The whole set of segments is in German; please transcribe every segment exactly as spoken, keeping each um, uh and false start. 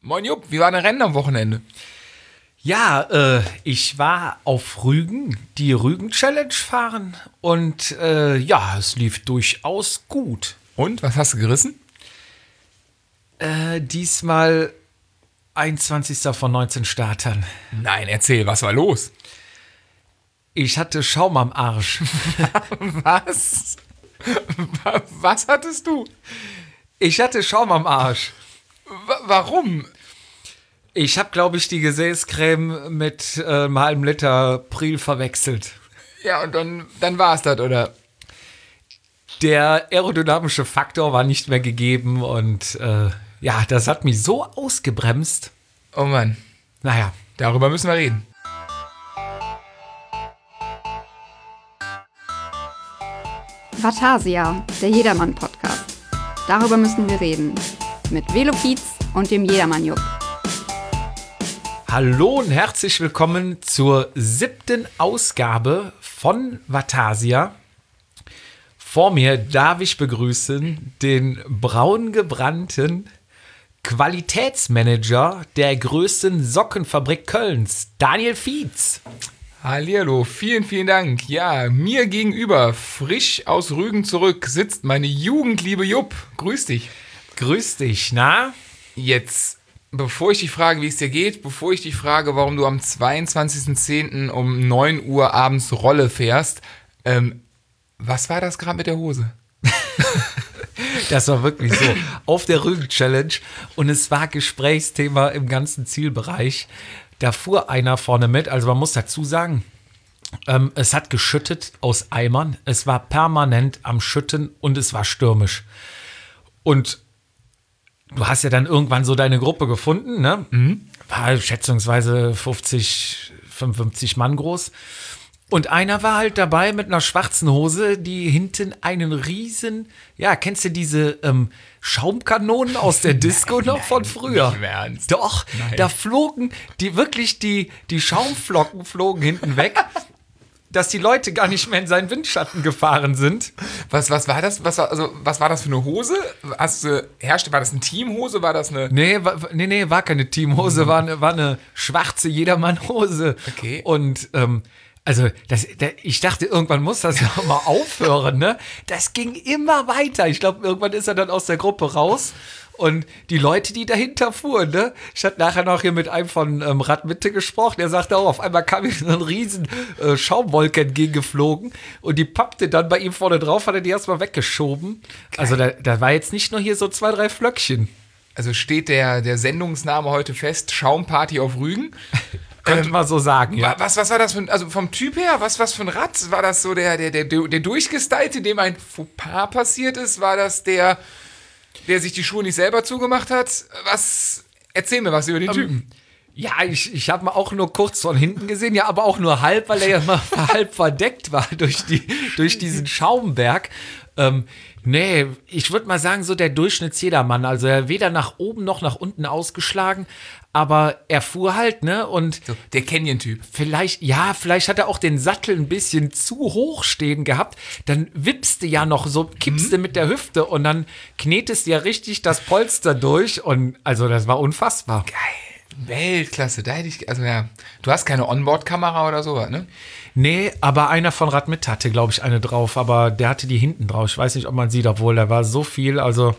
Moin Jupp, wie war dein Rennen am Wochenende? Ja, äh, ich war auf Rügen, die Rügen-Challenge fahren und äh, ja, es lief durchaus gut. Und, was hast du gerissen? Äh, diesmal einundzwanzigster von neunzehn Startern. Nein, erzähl, was war los? Ich hatte Schaum am Arsch. Was? Was hattest du? Ich hatte Schaum am Arsch. W- warum? Ich habe, glaube ich, die Gesäßcreme mit äh, einem halben Liter Pril verwechselt. Ja, und dann, dann war es das, oder? Der aerodynamische Faktor war nicht mehr gegeben und äh, ja, das hat mich so ausgebremst. Oh Mann, Naja, darüber müssen wir reden. Vatasia, der Jedermann-Podcast. Darüber müssen wir reden. Mit Velo Fietz und dem Jedermann-Jupp. hallo und herzlich willkommen zur siebten Ausgabe von Vatasia. Vor mir darf ich begrüßen den braun gebrannten Qualitätsmanager der größten Sockenfabrik Kölns, Daniel Fietz. Hallihallo, vielen, vielen Dank. Ja, mir gegenüber, frisch aus Rügen zurück, sitzt meine jugendliebe Jupp. Grüß dich. Grüß dich, na? Jetzt, bevor ich dich frage, wie es dir geht, bevor ich dich frage, warum du am zweiundzwanzigsten zehnten um neun Uhr abends Rolle fährst, ähm, was war das gerade mit der Hose? Das war wirklich so. Auf der Rügen-Challenge und es war Gesprächsthema im ganzen Zielbereich. Da fuhr einer vorne mit, also man muss dazu sagen, ähm, es hat geschüttet aus Eimern, es war permanent am Schütten und es war stürmisch. Und du hast ja dann irgendwann so deine Gruppe gefunden, ne? Mhm. War schätzungsweise fünfzig, fünfundfünfzig Mann groß. Und einer war halt dabei mit einer schwarzen Hose, die hinten einen riesen, ja, kennst du diese ähm, Schaumkanonen aus der Disco Nein, noch nein, von früher? nicht im Ernst. Doch, Nein. da flogen die wirklich, die, die Schaumflocken flogen hinten weg, dass die Leute gar nicht mehr in seinen Windschatten gefahren sind. Was, was war das? Was war, also, was war das für eine Hose? Hast du, herrschte, war das eine Teamhose? War das eine. Nee, war, nee, nee, war keine Teamhose, war eine, war eine schwarze Jedermannhose. Okay. Und, ähm, also, das, das, ich dachte, irgendwann muss das ja mal aufhören, ne? Das ging immer weiter. Ich glaube, irgendwann ist er dann aus der Gruppe raus. Und die Leute, die dahinter fuhren, ne? Ich hatte nachher noch hier mit einem von ähm, Radmitte gesprochen. Der sagte auch, auf einmal kam ihm so ein riesen äh, Schaumwolke entgegengeflogen. Und die pappte dann bei ihm vorne drauf, hat er die erstmal weggeschoben. Geil. Also, da, da war jetzt nicht nur hier so zwei, drei Flöckchen. Also steht der, der Sendungsname heute fest, Schaumparty auf Rügen. Könnte man so sagen, ja. Was, was war das für ein, also vom Typ her, was, was für ein Rad? War das so der, der, der, der Durchgestylte, dem ein Fauxpas passiert ist? War das der, der sich die Schuhe nicht selber zugemacht hat? Was, erzähl mir was über den Typen. Ähm, ja, ich, ich habe mal auch nur kurz von hinten gesehen, ja, aber auch nur halb, weil er ja mal halb verdeckt war durch, die, durch diesen Schaumberg. Ähm, nee, ich würde mal sagen, so der Durchschnittsjedermann. Also er hat weder nach oben noch nach unten ausgeschlagen, aber er fuhr halt, ne? Und So, der Canyon-Typ. vielleicht, ja, vielleicht hat er auch den Sattel ein bisschen zu hoch stehen gehabt. Dann wippst du ja noch so, kippst du mit der Hüfte und dann knetest du ja richtig das Polster durch. Und also das war unfassbar. Geil. Weltklasse. Da hätte ich, also ja, du hast keine Onboard-Kamera oder sowas, ne? Nee, aber einer von Radmitte hatte, glaube ich, eine drauf, aber der hatte die hinten drauf. Ich weiß nicht, ob man sieht, obwohl da war so viel, also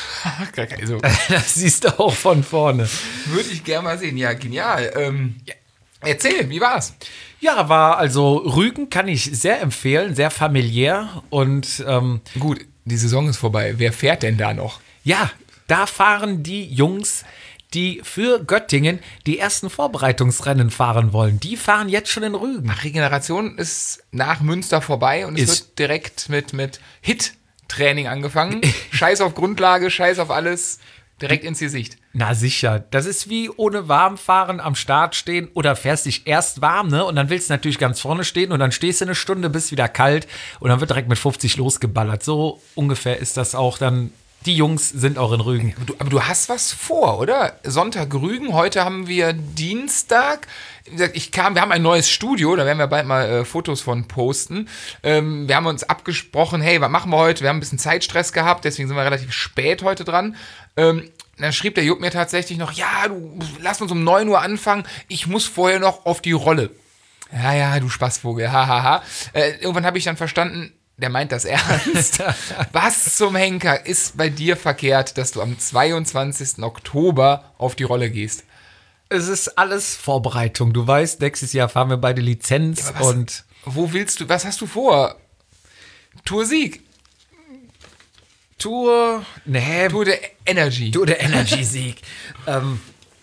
Also, das siehst du auch von vorne. würde ich gerne mal sehen. Ja, genial. Ähm, ja. Erzähl, wie war's? Ja, war also Rügen kann ich sehr empfehlen, sehr familiär und ähm, Gut, die Saison ist vorbei. Wer fährt denn da noch? ja, da fahren die Jungs, die für Göttingen die ersten Vorbereitungsrennen fahren wollen. Die fahren jetzt schon in Rügen. Regeneration ist nach Münster vorbei und es Ist. wird direkt mit, mit Hit-Training angefangen. Scheiß auf Grundlage, Scheiß auf alles, direkt ins Gesicht. Na sicher, das ist wie ohne Warmfahren am Start stehen oder fährst dich erst warm, ne? Und dann willst du natürlich ganz vorne stehen und dann stehst du eine Stunde, bist wieder kalt und dann wird direkt mit fünfzig losgeballert. So ungefähr ist das auch dann. Die Jungs sind auch in Rügen. Aber du, aber du hast was vor, oder? Sonntag Rügen, heute haben wir Dienstag. Wie gesagt, ich kam, wir haben ein neues Studio, da werden wir bald mal äh, Fotos von posten. Ähm, wir haben uns abgesprochen, hey, was machen wir heute? Wir haben ein bisschen Zeitstress gehabt, deswegen sind wir relativ spät heute dran. Ähm, dann schrieb der Jupp mir tatsächlich noch, ja, du, lass uns um neun Uhr anfangen, ich muss vorher noch auf die Rolle. Ja, ja, du Spaßvogel, hahaha. Ha, ha. Äh, irgendwann habe ich dann verstanden, der meint das ernst. Was zum Henker ist bei dir verkehrt, dass du am zweiundzwanzigsten Oktober auf die Rolle gehst? Es ist alles Vorbereitung. Du weißt, nächstes Jahr fahren wir beide Lizenz Ja, was, und. Wo willst du, was hast du vor? Tour Sieg. Tour. Nee. Tour der Energy. Tour der Energy-Sieg. ähm.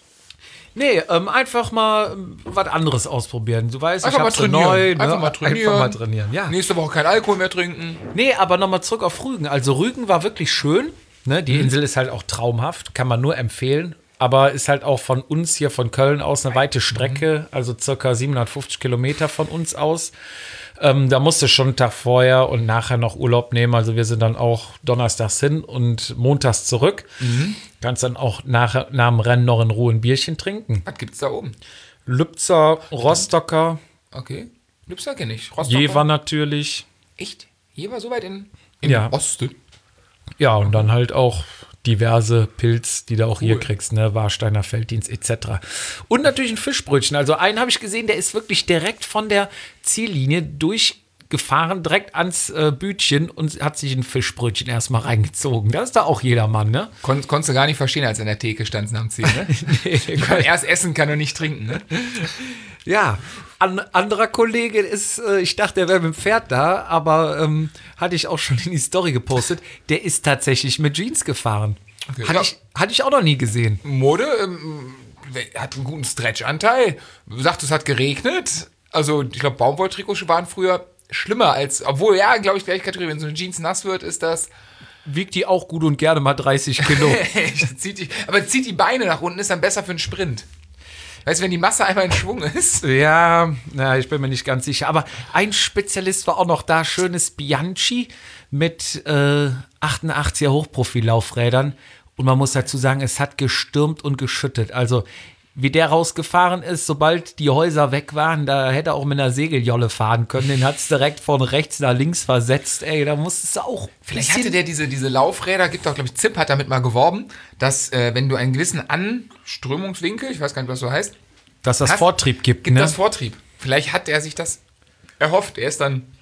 Nee, ähm, einfach mal ähm, was anderes ausprobieren. Du weißt, Einfach ich mal hab's so trainieren. neu. Ne? Einfach mal trainieren. Einfach mal trainieren, ja. Nächste Woche kein Alkohol mehr trinken. Nee, aber nochmal zurück auf Rügen. Also Rügen war wirklich schön. Ne? Die Mhm. Insel ist halt auch traumhaft. Kann man nur empfehlen. Aber ist halt auch von uns hier, von Köln aus, eine weite Strecke. Also circa siebenhundertfünfzig Kilometer von uns aus. Ähm, da musste schon einen Tag vorher und nachher noch Urlaub nehmen. Also wir sind dann auch donnerstags hin und montags zurück. Mhm. Kannst dann auch nach, nach dem Rennen noch in Ruhe ein Bierchen trinken. Was gibt's da oben? Lübzer, Rostocker, Okay. Lübster kenne ich. Rostocker. Jever natürlich. Echt? Jever so weit in, im Ja. Osten? Ja, und dann halt auch diverse Pilz, die du auch hier Cool. kriegst, ne, Warsteiner Felddienst et cetera. Und natürlich ein Fischbrötchen. Also einen habe ich gesehen, der ist wirklich direkt von der Ziellinie durchgefahren, direkt ans äh, Bütchen und hat sich ein Fischbrötchen erstmal reingezogen. Das ist da auch jedermann, ne? Kon konntest du gar nicht verstehen, als er an der Theke stand am Ziel, ne? Nee, Kann erst essen, kann er nicht trinken, ne? Ja, ein anderer Kollege ist, äh, ich dachte, er wäre mit dem Pferd da, aber ähm, hatte ich auch schon in die Story gepostet, der ist tatsächlich mit Jeans gefahren. Okay, hatte, ja. ich, hatte ich auch noch nie gesehen. Mode ähm, hat einen guten Stretch-Anteil. Du sagst, es hat geregnet. Also, ich glaube, Baumwolltrikots waren früher schlimmer als, obwohl, ja, glaube ich, gleiche Kategorie. Wenn so eine Jeans nass wird, ist das. Wiegt die auch gut und gerne mal dreißig Kilo. zieht die, aber zieht die Beine nach unten, ist dann besser für einen Sprint. Weißt du, wenn die Masse einmal in Schwung ist. Ja, na, ich bin mir nicht ganz sicher. Aber ein Spezialist war auch noch da, schönes Bianchi mit äh, achtundachtziger Hochprofillaufrädern. Und man muss dazu sagen, es hat gestürmt und geschüttet. Also, wie der rausgefahren ist, sobald die Häuser weg waren, da hätte er auch mit einer Segeljolle fahren können. Den hat es direkt von rechts nach links versetzt. Ey, da musstest du auch. Vielleicht hatte der diese, diese Laufräder, gibt auch, glaube ich, Zip hat damit mal geworben, dass, äh, wenn du einen gewissen Anströmungswinkel, ich weiß gar nicht, was so heißt, dass das hast, Vortrieb gibt, gibt ne? das Vortrieb. Vielleicht hat er sich das erhofft. Er ist dann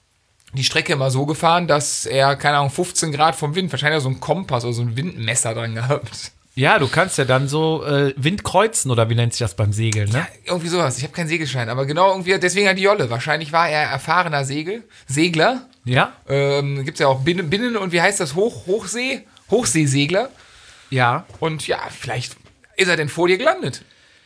die Strecke immer so gefahren, dass er, keine Ahnung, fünfzehn Grad vom Wind, wahrscheinlich so ein Kompass oder so ein Windmesser dran gehabt. Ja, du kannst ja dann so äh, Wind kreuzen, oder wie nennt sich das beim Segeln, ne? Irgendwie sowas. Ich habe keinen Segelschein, aber genau irgendwie, deswegen hat die Jolle. Wahrscheinlich war er erfahrener Segel, Segler. Ja? Ähm, gibt es ja auch Binnen-, Binnen- und wie heißt das? Hoch, Hochsee? Hochseesegler. Ja. Und ja, vielleicht ist er denn vor dir gelandet.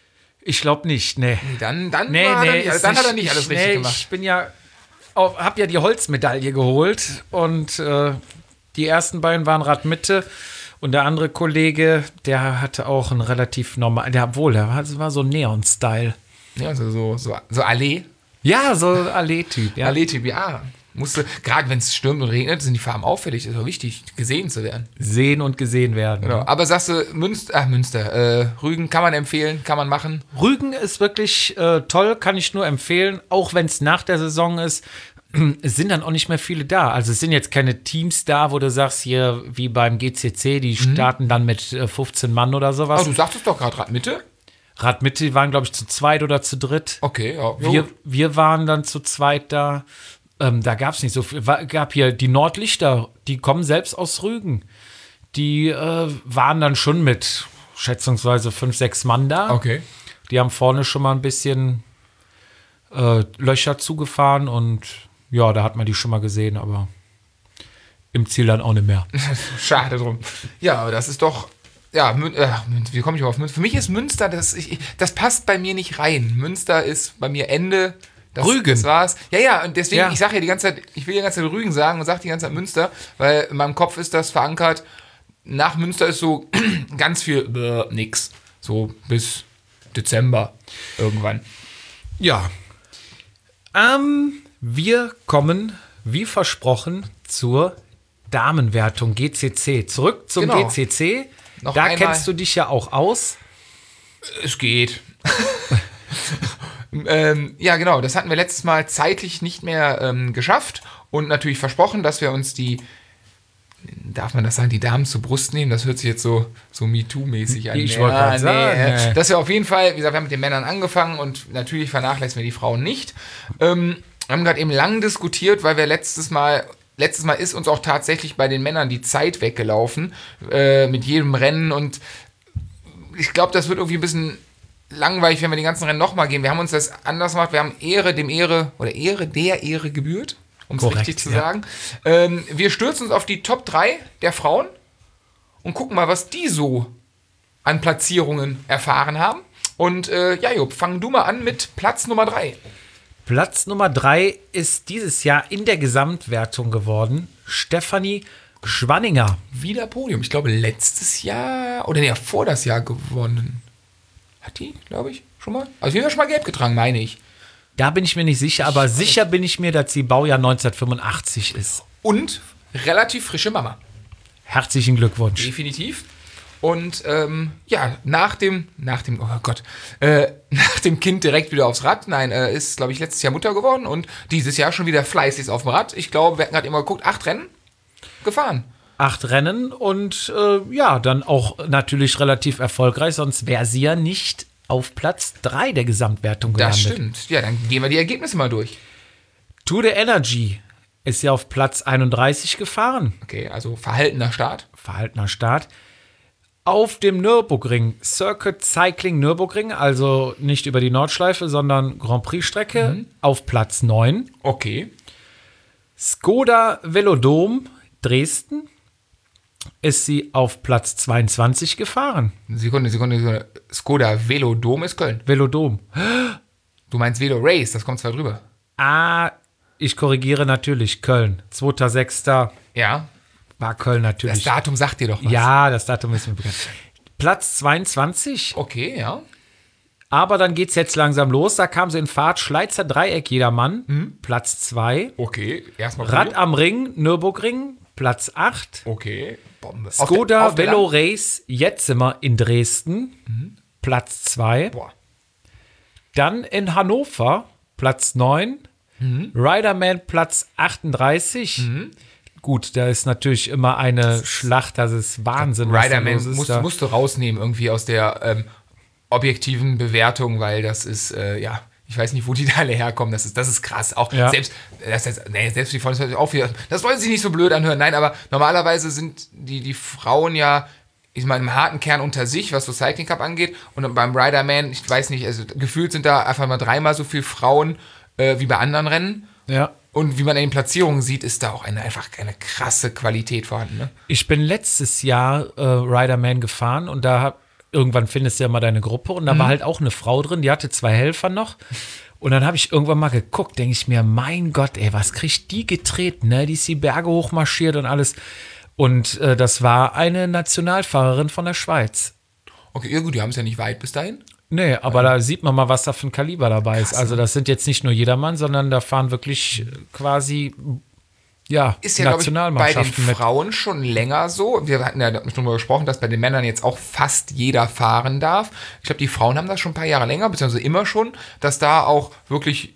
Ich glaube nicht, nee. Nee, dann, dann, Nee, war nee, er nicht, ist dann hat er nicht- nicht alles ich, richtig nee, gemacht. Ich bin ja, auch, hab ja die Holzmedaille geholt und äh, die ersten beiden waren Radmitte und der andere Kollege, der hatte auch einen relativ normal, der wohl, der war, das war so Neon-Style. Ja, also so, so, so Allee. Ja, so Allee-Typ, ja. Allee-Typ, ja. Musste, gerade wenn es stürmt und regnet, sind die Farben auffällig. Ist auch wichtig, gesehen zu werden. Sehen und gesehen werden. Genau. Aber sagst du, Münster, ach, Münster, äh, Rügen kann man empfehlen, kann man machen. Rügen ist wirklich äh, toll, kann ich nur empfehlen, auch wenn es nach der Saison ist. Es sind dann auch nicht mehr viele da. Also es sind jetzt keine Teams da, wo du sagst, hier wie beim G C C, die starten dann mit äh, fünfzehn Mann oder sowas. Aber du sagtest doch gerade Radmitte. Radmitte waren, glaube ich, zu zweit oder zu dritt. Okay, ja. Wir, wir waren dann zu zweit da. Ähm, da gab es nicht so viel. War, gab hier die Nordlichter, die kommen selbst aus Rügen. Die äh, waren dann schon mit schätzungsweise fünf, sechs Mann da. Okay. Die haben vorne schon mal ein bisschen äh, Löcher zugefahren und ja, da hat man die schon mal gesehen, aber im Ziel dann auch nicht mehr. Schade drum. Ja, aber das ist doch. Ja, Mün äh, Münster, wie komme ich auf Münster? Für mich ist Münster, das, ich, das passt bei mir nicht rein. Münster ist bei mir Ende. Das, Rügen. Das war's. Ja, ja, und deswegen, Ja. ich sage ja die ganze Zeit, ich will die ganze Zeit Rügen sagen und sage die ganze Zeit Münster, weil in meinem Kopf ist das verankert. Nach Münster ist so ganz viel äh, nix. So bis Dezember irgendwann. Ja. Ähm, wir kommen, wie versprochen, zur Damenwertung G C C. Zurück zum Genau. G C C. Noch Da einmal. kennst du dich ja auch aus. Es geht. ähm, ja, genau, das hatten wir letztes Mal zeitlich nicht mehr ähm, geschafft und natürlich versprochen, dass wir uns die darf man das sagen, die Damen zur Brust nehmen? Das hört sich jetzt so, so MeToo-mäßig an. Ich wollte gerade sagen, äh, nee. Das ist ja auf jeden Fall, wie gesagt, wir haben mit den Männern angefangen und natürlich vernachlässigen wir die Frauen nicht. Ähm, wir haben gerade eben lang diskutiert, weil wir letztes Mal, letztes Mal ist uns auch tatsächlich bei den Männern die Zeit weggelaufen, äh, mit jedem Rennen, und ich glaube, das wird irgendwie ein bisschen langweilig, wenn wir die ganzen Rennen nochmal gehen. Wir haben uns das anders gemacht, wir haben Ehre dem Ehre, oder Ehre der Ehre gebührt, um es richtig zu ja. sagen. Ähm, wir stürzen uns auf die Top drei der Frauen und gucken mal, was die so an Platzierungen erfahren haben. Und äh, ja, Jupp, fang du mal an mit Platz Nummer drei. Platz Nummer drei ist dieses Jahr in der Gesamtwertung geworden Stefanie Schwanninger. Wieder Podium. Ich glaube, letztes Jahr, oder nee, vor das Jahr gewonnen. Hat die, glaube ich, schon mal? Also, wir haben schon mal gelb getragen, meine ich. Da bin ich mir nicht sicher, aber sicher bin ich mir, dass sie Baujahr neunzehnhundertfünfundachtzig ist. Und relativ frische Mama. Herzlichen Glückwunsch. Definitiv. Und ähm, ja, nach dem, nach dem, oh Gott, äh, nach dem Kind direkt wieder aufs Rad. Nein, äh, ist, glaube ich, letztes Jahr Mutter geworden und dieses Jahr schon wieder fleißig auf dem Rad. Ich glaube, wir hatten gerade immer geguckt, acht Rennen gefahren. Acht Rennen und äh, ja, dann auch natürlich relativ erfolgreich, sonst wäre sie ja nicht auf Platz drei der Gesamtwertung gelandet. Das stimmt. Ja, dann gehen wir die Ergebnisse mal durch. Tour de Energy ist ja auf Platz einunddreißig gefahren. Okay, also verhaltener Start. Verhaltener Start. Auf dem Nürburgring, Circuit Cycling Nürburgring, also nicht über die Nordschleife, sondern Grand Prix-Strecke, mhm. auf Platz neun. Okay. Skoda Velodrom Dresden ist sie auf Platz zweiundzwanzig gefahren. Sekunde, Sekunde, Sekunde. Skoda Velodrom ist Köln. Velodrom. Du meinst Velo Race, das kommt zwar drüber. Ah, ich korrigiere natürlich, Köln. zweiter sechster Ja. war Köln natürlich. Das Datum sagt dir doch was. Ja, das Datum ist mir bekannt. Platz zweiundzwanzig. Okay, ja. Aber dann geht's jetzt langsam los. Da kam sie in Fahrt. Schleizer Dreieck, jedermann. Mhm. Platz zwei. Okay, erstmal Rad am Ring, Nürburgring. Platz acht. Okay, Bombe. Skoda auf der, auf der Velo Land- Race Jetzimmer in Dresden. Mhm. Platz zwei. Boah. Dann in Hannover. Platz neun. Mhm. Riderman Platz achtunddreißig. Mhm. Gut, da ist natürlich immer eine Schlacht, das ist Wahnsinn. was da Riderman los ist musst, da. musst du rausnehmen irgendwie aus der ähm, objektiven Bewertung, weil das ist, äh, ja, ich weiß nicht, wo die da alle herkommen, das ist, das ist krass. Auch Ja. selbst, das heißt, nee, selbst die Frauen, das, auch wieder, das wollen sich nicht so blöd anhören, nein, aber normalerweise sind die, die Frauen ja, ich meine, im harten Kern unter sich, was so Cycling Cup angeht, und beim Riderman, ich weiß nicht, also gefühlt sind da einfach mal dreimal so viele Frauen äh, wie bei anderen Rennen. Ja. Und wie man in den Platzierungen sieht, ist da auch eine, einfach eine krasse Qualität vorhanden. Ne? Ich bin letztes Jahr äh, Riderman gefahren und da hab, irgendwann findest du ja mal deine Gruppe und da Mhm. war halt auch eine Frau drin, die hatte zwei Helfer noch. Und dann habe ich irgendwann mal geguckt, denke ich mir, mein Gott, ey, was kriegt die getreten, ne? Die ist die Berge hochmarschiert und alles. Und äh, das war eine Nationalfahrerin von der Schweiz. Okay, ja gut, die haben es ja nicht weit bis dahin. Nee, aber da sieht man mal, was da für ein Kaliber dabei ist. Also das sind jetzt nicht nur jedermann, sondern da fahren wirklich quasi, ja, Ist ja, glaube ich, bei den Nationalmannschaften mit. Frauen schon länger so. Wir hatten ja darüber gesprochen, dass bei den Männern jetzt auch fast jeder fahren darf. Ich glaube, die Frauen haben das schon ein paar Jahre länger, beziehungsweise immer schon, dass da auch wirklich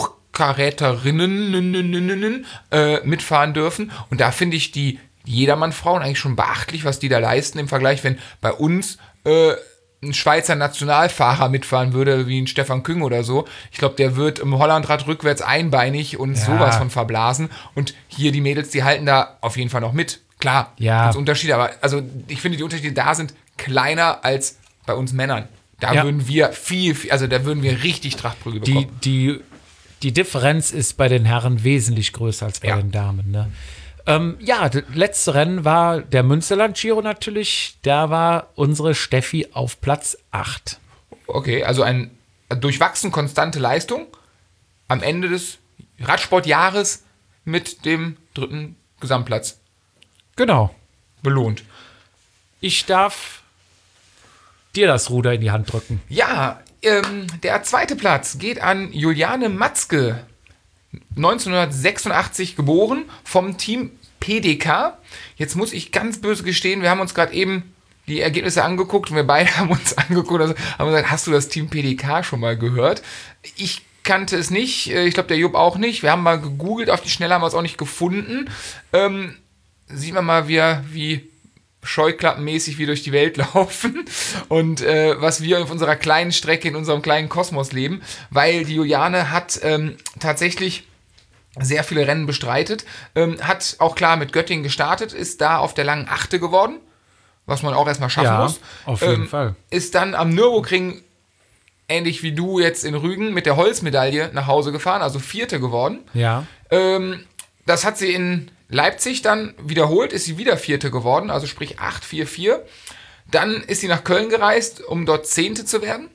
Hochkaräterinnen äh, mitfahren dürfen. Und da finde ich die Jedermann-Frauen eigentlich schon beachtlich, was die da leisten im Vergleich, wenn bei uns äh, ein Schweizer Nationalfahrer mitfahren würde, wie ein Stefan Küng oder so. Ich glaube, der wird im Hollandrad rückwärts einbeinig und Ja. sowas von verblasen. Und hier die Mädels, die halten da auf jeden Fall noch mit. Klar, Ja. gibt's Unterschiede, aber also ich finde, die Unterschiede da sind kleiner als bei uns Männern. Da Ja. würden wir viel, viel, also da würden wir richtig Trachtprügel Die, bekommen. die, die Differenz ist bei den Herren wesentlich größer als bei Ja. den Damen. Ne? Ähm, ja, das letzte Rennen war der Münsterland Giro natürlich. Da war unsere Steffi auf Platz acht. Okay, also eine durchwachsen konstante Leistung am Ende des Radsportjahres mit dem dritten Gesamtplatz Genau. belohnt. Ich darf dir das Ruder in die Hand drücken. Ja, ähm, der zweite Platz geht an Juliane Matzke, neunzehnhundertsechsundachtzig geboren, vom Team P D K. Jetzt muss ich ganz böse gestehen, wir haben uns gerade eben die Ergebnisse angeguckt und wir beide haben uns angeguckt, also haben gesagt, hast du das Team P D K schon mal gehört? Ich kannte es nicht, ich glaube der Jupp auch nicht. Wir haben mal gegoogelt, auf die Schnelle haben wir es auch nicht gefunden. Ähm, sieht man mal, wie, wie scheuklappenmäßig wir durch die Welt laufen und äh, was wir auf unserer kleinen Strecke in unserem kleinen Kosmos leben, weil die Juliane hat ähm, tatsächlich sehr viele Rennen bestreitet, ähm, hat auch klar mit Göttingen gestartet, ist da auf der langen Achte geworden, was man auch erstmal schaffen Ja, muss. auf jeden ähm, Fall. Ist dann am Nürburgring, ähnlich wie du jetzt in Rügen, mit der Holzmedaille nach Hause gefahren, also Vierte geworden. Ja. Ähm, das hat sie in Leipzig dann wiederholt, ist sie wieder Vierte geworden, also sprich acht vier vier. Dann ist sie nach Köln gereist, um dort Zehnte zu werden.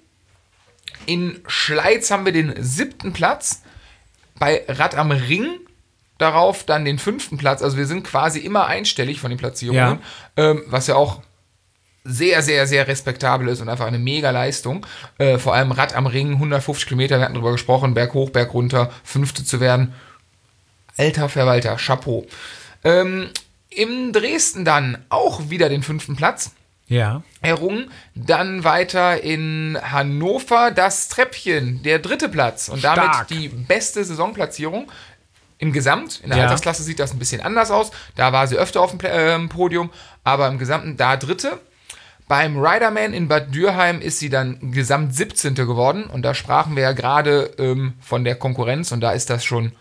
In Schleiz haben wir den siebten Platz. Bei Rad am Ring darauf dann den fünften Platz. Also wir sind quasi immer einstellig von den Platzierungen, Ja. Ähm, was ja auch sehr, sehr, sehr respektabel ist und einfach eine mega Leistung. Äh, vor allem Rad am Ring, hundertfünfzig Kilometer, wir hatten drüber gesprochen, Berg hoch, Berg runter, Fünfte zu werden. Alter Verwalter, Chapeau. Ähm, in Dresden dann auch wieder den fünften Platz Ja. errungen. Dann weiter in Hannover das Treppchen, der dritte Platz. Und damit Stark. die beste Saisonplatzierung im Gesamt. In der Ja. Altersklasse sieht das ein bisschen anders aus. Da war sie öfter auf dem Pla- äh, Podium, aber im Gesamten da dritte. Beim Riderman in Bad Dürheim ist sie dann gesamt siebzehnte geworden. Und da sprachen wir ja gerade ähm, von der Konkurrenz. Und da ist das schon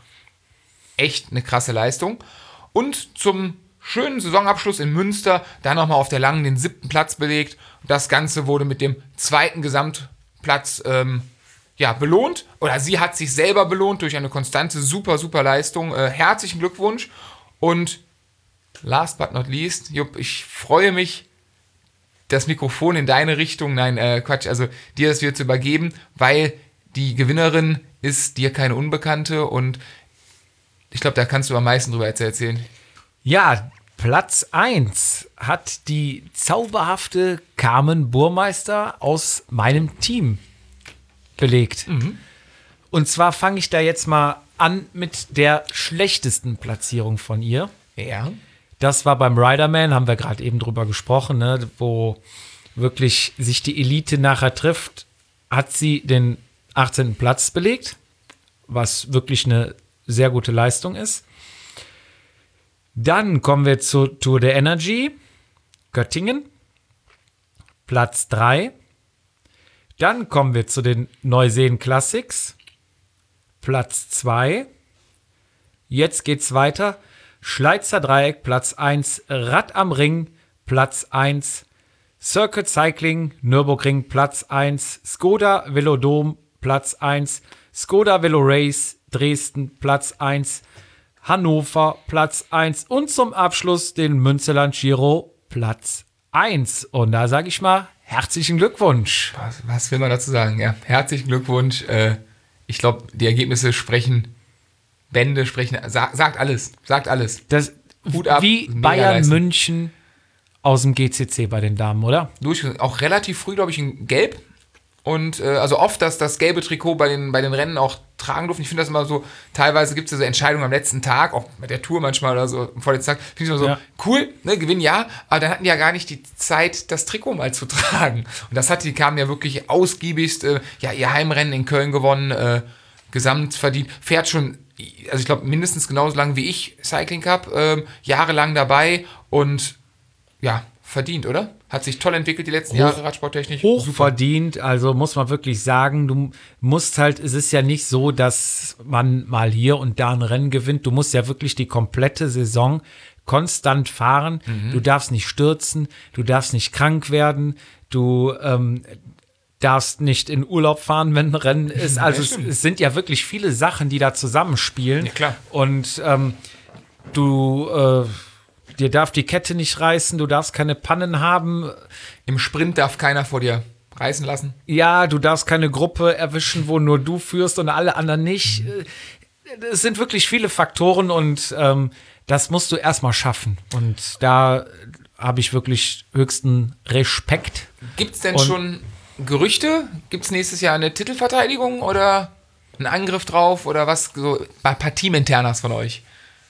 echt eine krasse Leistung. Und zum schönen Saisonabschluss in Münster, da nochmal auf der Langen den siebten Platz belegt. Das Ganze wurde mit dem zweiten Gesamtplatz ähm, ja, belohnt. Oder sie hat sich selber belohnt durch eine konstante, super, super Leistung. Äh, herzlichen Glückwunsch. Und last but not least, Jupp, ich freue mich, das Mikrofon in deine Richtung, nein, äh, Quatsch, also dir das wieder zu übergeben, weil die Gewinnerin ist dir keine Unbekannte und ich glaube, da kannst du am meisten drüber erzählen. Ja, Platz eins hat die zauberhafte Carmen Burmeister aus meinem Team belegt. Und zwar fange ich da jetzt mal an mit der schlechtesten Platzierung von ihr. Ja. Das war beim Riderman, haben wir gerade eben drüber gesprochen, ne, wo wirklich sich die Elite nachher trifft, hat sie den achtzehnten Platz belegt, was wirklich eine sehr gute Leistung ist. Dann kommen wir zur Tour de Energy, Göttingen, Platz drei. Dann kommen wir zu den Neuseen Classics, Platz zwei. Jetzt geht's weiter. Schleizer Dreieck, Platz eins. Rad am Ring, Platz eins. Circuit Cycling, Nürburgring, Platz eins. Skoda Velodrom, Platz eins. Skoda Velo Race, Dresden, Platz eins. Hannover, Platz eins. Und zum Abschluss den Münsterland Giro, Platz eins. Und da sage ich mal, herzlichen Glückwunsch. Was, was will man dazu sagen? Ja, herzlichen Glückwunsch. Äh, ich glaube, die Ergebnisse sprechen Bände, sprechen, sa- sagt alles, sagt alles. Das, Hut ab, wie mega Bayern Leistung. München aus dem G C C bei den Damen, oder? Durch, auch relativ früh, glaube ich, in Gelb. Und äh, also oft, dass das gelbe Trikot bei den, bei den Rennen auch tragen durften. Ich finde das immer so, teilweise gibt es ja so Entscheidungen am letzten Tag, auch mit der Tour manchmal oder so, vor dem Tag. Finde ich immer so, Ja. cool, ne, Gewinn ja, aber dann hatten die ja gar nicht die Zeit, das Trikot mal zu tragen. Und das hat die kamen ja wirklich ausgiebigst, äh, ja, ihr Heimrennen in Köln gewonnen, äh, gesamt verdient, fährt schon, also ich glaube, mindestens genauso lang wie ich Cycling Cup, äh, jahrelang dabei und ja, verdient, oder? Hat sich toll entwickelt die letzten Hoch- Jahre, radsporttechnisch. Hoch Super. verdient, also muss man wirklich sagen, du musst halt, es ist ja nicht so, dass man mal hier und da ein Rennen gewinnt, du musst ja wirklich die komplette Saison konstant fahren, Mhm. du darfst nicht stürzen, du darfst nicht krank werden, du ähm, darfst nicht in Urlaub fahren, wenn ein Rennen ist, also es, stimmt. es sind ja wirklich viele Sachen, die da zusammenspielen. Ja, klar. Und ähm, du, äh, dir darf die Kette nicht reißen, du darfst keine Pannen haben, Im Sprint darf keiner vor dir reißen lassen. ja, du darfst keine Gruppe erwischen, wo nur du führst und alle anderen nicht. Es sind wirklich viele Faktoren und ähm, das musst du erstmal schaffen. Und da habe ich wirklich höchsten Respekt. Gibt es denn Und- schon Gerüchte? Gibt es nächstes Jahr eine Titelverteidigung oder einen Angriff drauf oder was? So bei Partieminternas von euch?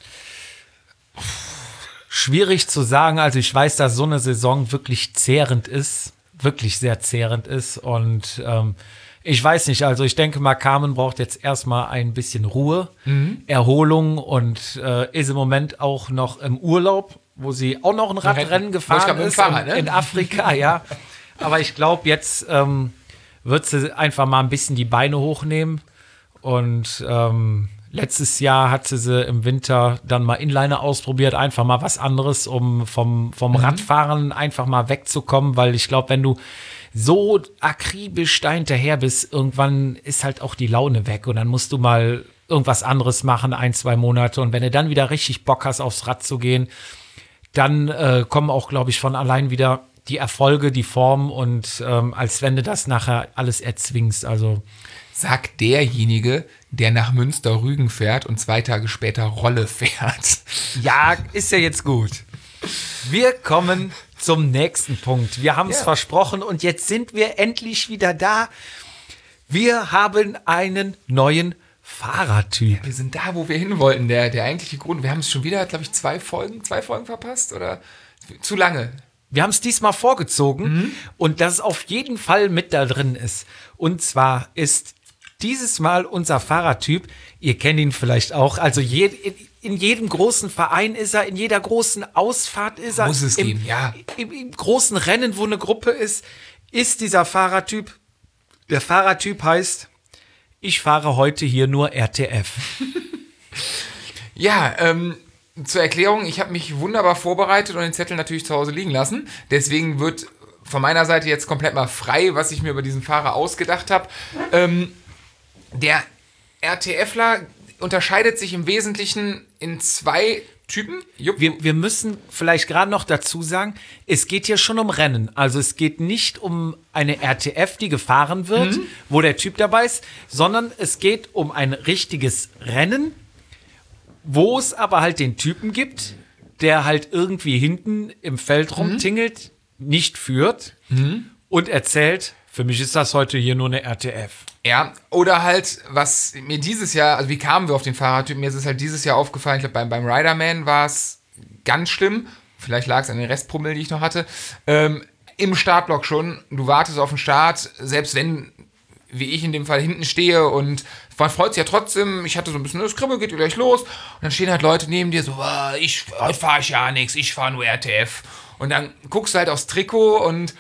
Schwierig zu sagen, also ich weiß, dass so eine Saison wirklich zehrend ist, wirklich sehr zehrend ist und ähm, ich weiß nicht, also ich denke mal, Carmen braucht jetzt erstmal ein bisschen Ruhe, Erholung und äh, ist im Moment auch noch im Urlaub, wo sie auch noch ein Radrennen Wollte gefahren ich grad mit dem ist Fahrrad, in, ne? in Afrika, ja. Aber ich glaube, jetzt ähm, wird sie einfach mal ein bisschen die Beine hochnehmen. Und ähm, letztes Jahr hatte sie im Winter dann mal Inliner ausprobiert, einfach mal was anderes, um vom, vom Mhm. Radfahren einfach mal wegzukommen, weil ich glaube, wenn du so akribisch da hinterher bist, irgendwann ist halt auch die Laune weg und dann musst du mal irgendwas anderes machen, ein, zwei Monate. Und wenn du dann wieder richtig Bock hast, aufs Rad zu gehen, dann äh, kommen auch, glaube ich, von allein wieder die Erfolge, die Form und ähm, als wenn du das nachher alles erzwingst. Also Sagt derjenige, der nach Münster-Rügen fährt und zwei Tage später Rolle fährt. ja, ist ja jetzt gut. Wir kommen zum nächsten Punkt. Wir haben es Ja. versprochen und jetzt sind wir endlich wieder da. Wir haben einen neuen Fahrertyp. Wir sind da, wo wir hin wollten. Der, der eigentliche Grund. Wir haben es schon wieder, glaube ich, zwei Folgen, zwei Folgen verpasst oder zu lange. Wir haben es diesmal vorgezogen und dass es auf jeden Fall mit da drin ist. Und zwar ist dieses Mal unser Fahrertyp, ihr kennt ihn vielleicht auch, also je, in, in jedem großen Verein ist er, in jeder großen Ausfahrt ist er. Muss es im, geben, ja. Im, Im großen Rennen, wo eine Gruppe ist, ist dieser Fahrertyp. Der Fahrertyp heißt, ich fahre heute hier nur R T F. Ja, ähm, zur Erklärung, ich habe mich wunderbar vorbereitet und den Zettel natürlich zu Hause liegen lassen. Deswegen wird von meiner Seite jetzt komplett mal frei, was ich mir über diesen Fahrer ausgedacht habe. Ähm, der RTFler unterscheidet sich im Wesentlichen in zwei Typen. Jupp. Wir, wir müssen vielleicht gerade noch dazu sagen, es geht hier schon um Rennen. Also es geht nicht um eine R T F, die gefahren wird, Mhm. wo der Typ dabei ist, sondern es geht um ein richtiges Rennen, wo es aber halt den Typen gibt, der halt irgendwie hinten im Feld rumtingelt, nicht führt und erzählt, für mich ist das heute hier nur eine R T F. Ja, oder halt, was mir dieses Jahr, also wie kamen wir auf den Fahrertyp? Mir ist es halt dieses Jahr aufgefallen, ich glaube, beim, beim Riderman war es ganz schlimm. Vielleicht lag es an den Restpromille, die ich noch hatte. Ähm, Im Startblock schon, du wartest auf den Start, selbst wenn, wie ich in dem Fall, hinten stehe und man freut sich ja trotzdem, ich hatte so ein bisschen, das Kribbel geht gleich los und dann stehen halt Leute neben dir so, "Ah, ich, heute fahre ich ja nichts, ich fahre nur R T F. Und dann guckst du halt aufs Trikot und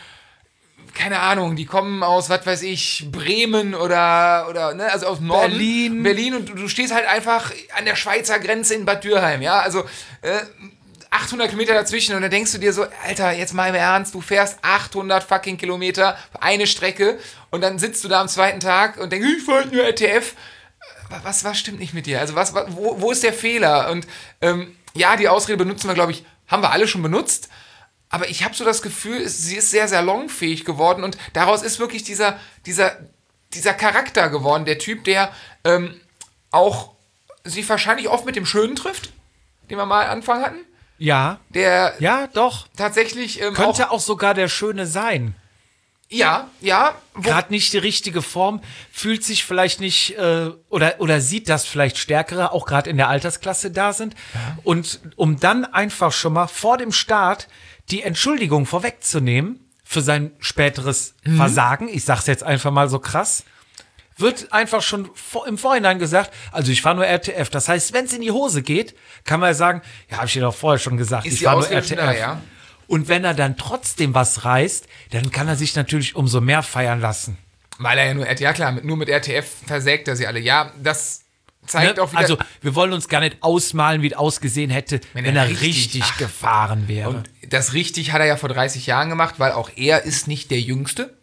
keine Ahnung, die kommen aus, was weiß ich, Bremen oder, oder ne, also aus Norden. Berlin. Berlin und du, du stehst halt einfach an der Schweizer Grenze in Bad Dürheim, ja, also äh, achthundert Kilometer dazwischen und dann denkst du dir so, Alter, jetzt mal im Ernst, du fährst achthundert fucking Kilometer, eine Strecke und dann sitzt du da am zweiten Tag und denkst, ich wollte nur R T F. Was, was stimmt nicht mit dir? Also was, was wo, wo ist der Fehler? Und ähm, ja, die Ausrede benutzen wir, glaube ich, haben wir alle schon benutzt. Aber ich habe so das Gefühl, es- sie ist sehr, sehr salonfähig geworden und daraus ist wirklich dieser, dieser, dieser Charakter geworden. Der Typ, der ähm, auch sich wahrscheinlich oft mit dem Schönen trifft, den wir mal am Anfang hatten. Ja, Der ja, doch. tatsächlich ähm, Könnte auch, auch sogar der Schöne sein. ja, ja, wo, Gerade nicht die richtige Form, fühlt sich vielleicht nicht äh, oder, oder sieht, dass vielleicht Stärkere auch gerade in der Altersklasse da sind. Und um dann einfach schon mal vor dem Start die Entschuldigung vorwegzunehmen für sein späteres Versagen, ich sag's jetzt einfach mal so krass, wird einfach schon vor, im Vorhinein gesagt, also ich fahre nur R T F. Das heißt, wenn es in die Hose geht, kann man sagen, ja, habe ich dir doch vorher schon gesagt, Ist ich die fahre nur Ausrede R T schon F. da, ja? Und wenn er dann trotzdem was reißt, dann kann er sich natürlich umso mehr feiern lassen. weil er ja nur R T F, ja klar, mit, nur mit R T F versägt er sie alle. Ja, das zeigt Ne? auch wieder. Also, wir wollen uns gar nicht ausmalen, wie es ausgesehen hätte, wenn, Wenn er er richtig, richtig- ach. gefahren wäre. und das richtig hat er ja vor dreißig Jahren gemacht, weil auch er ist nicht der Jüngste.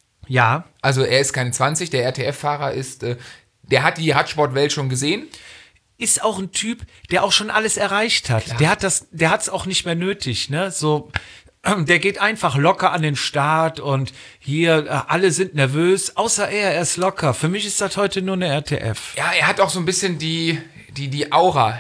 Ja, Also er ist keine zwanzig, der R T F-Fahrer ist, äh, der hat die Radsportwelt schon gesehen. ist auch ein Typ, der auch schon alles erreicht hat. Der hat das, der hat's auch nicht mehr nötig, ne? So, der geht einfach locker an den Start und hier, äh, alle sind nervös, außer er, er ist locker. Für mich ist das heute nur eine R T F. Ja, er hat auch so ein bisschen die, die, die Aura.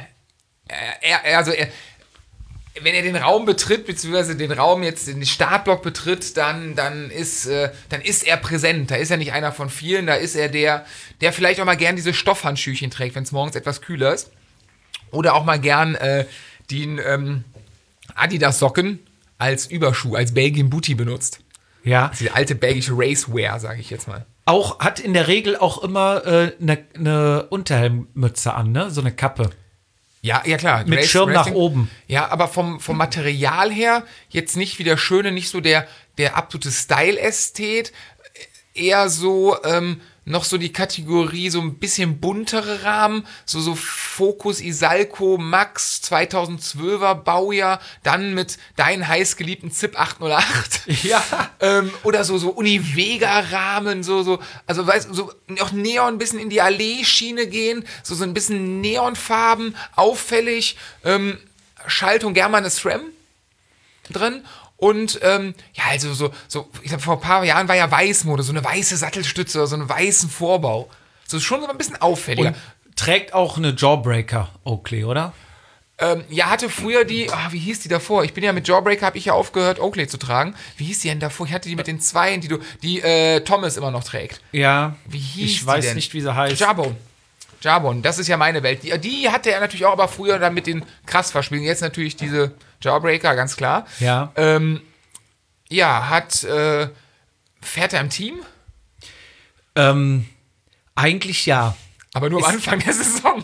Er, er, also er, wenn er den Raum betritt, beziehungsweise den Raum jetzt, den Startblock betritt, dann, dann, ist, äh, dann ist er präsent. Da ist er nicht einer von vielen, da ist er der, der vielleicht auch mal gern diese Stoffhandschüchen trägt, wenn es morgens etwas kühler ist. Oder auch mal gern äh, den ähm, Adidas-Socken als Überschuh, als Belgian Booty benutzt. Ja. Die alte belgische Racewear, sage ich jetzt mal. Auch, hat in der Regel auch immer eine äh, ne, ne Unterhelmmütze an, ne? So eine Kappe. Ja, ja klar. Mit Race- Schirm nach Racing. oben. Ja, aber vom, vom Material her jetzt nicht wie der Schöne, nicht so der, der absolute Style-Ästhet. Eher so, ähm, noch so die Kategorie, so ein bisschen buntere Rahmen, so, so Focus Isalco Max zweitausendzwölfer Baujahr, dann mit deinen heißgeliebten Z I P achthundertacht. Ja. ähm, oder so, so Univega-Rahmen, so, so, also weißt du, so auch Neon ein bisschen in die Allee-Schiene gehen, so, so ein bisschen Neonfarben, auffällig, ähm, Schaltung German SRAM drin. Und ähm, ja, also so, so ich glaube, vor ein paar Jahren war ja Weißmode, so eine weiße Sattelstütze oder so einen weißen Vorbau. So schon so ein bisschen auffälliger. Und trägt auch eine Jawbreaker Oakley, oder? Ähm, ja, hatte früher die, ah, wie hieß die davor? Ich bin ja mit Jawbreaker, habe ich ja aufgehört, Oakley zu tragen. Wie hieß die denn davor? Ich hatte die mit den Zweien, die du, die äh, Thomas immer noch trägt. Ja. Wie hieß ich die weiß denn? nicht, wie sie heißt. Jarbone. Jarbone, das ist ja meine Welt. Die, die hatte er natürlich auch, aber früher dann mit den krass verspielen. Jetzt natürlich diese Jawbreaker, ganz klar. Ja. Ähm, ja, hat, äh, fährt er im Team? Ähm, eigentlich ja. Aber nur am Anfang der Saison.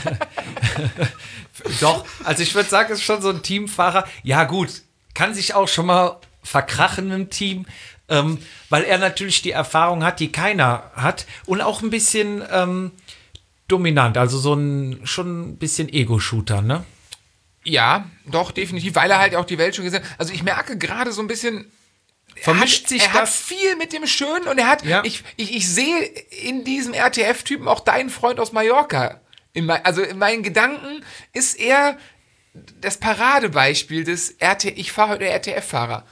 Doch, also ich würde sagen, ist schon so ein Teamfahrer. Ja gut, kann sich auch schon mal verkrachen im Team, ähm, weil er natürlich die Erfahrung hat, die keiner hat und auch ein bisschen ähm, dominant, also so ein schon ein bisschen Ego-Shooter, ne? Ja, doch, definitiv, weil er halt auch die Welt schon gesehen hat. Also ich merke gerade so ein bisschen, Vermischt er hat, sich er hat das? viel mit dem Schönen und er hat, Ja. ich, ich, ich sehe in diesem R T F-Typen auch deinen Freund aus Mallorca. In mein, also in meinen Gedanken ist er das Paradebeispiel des R T, ich fahre heute R T F-Fahrer.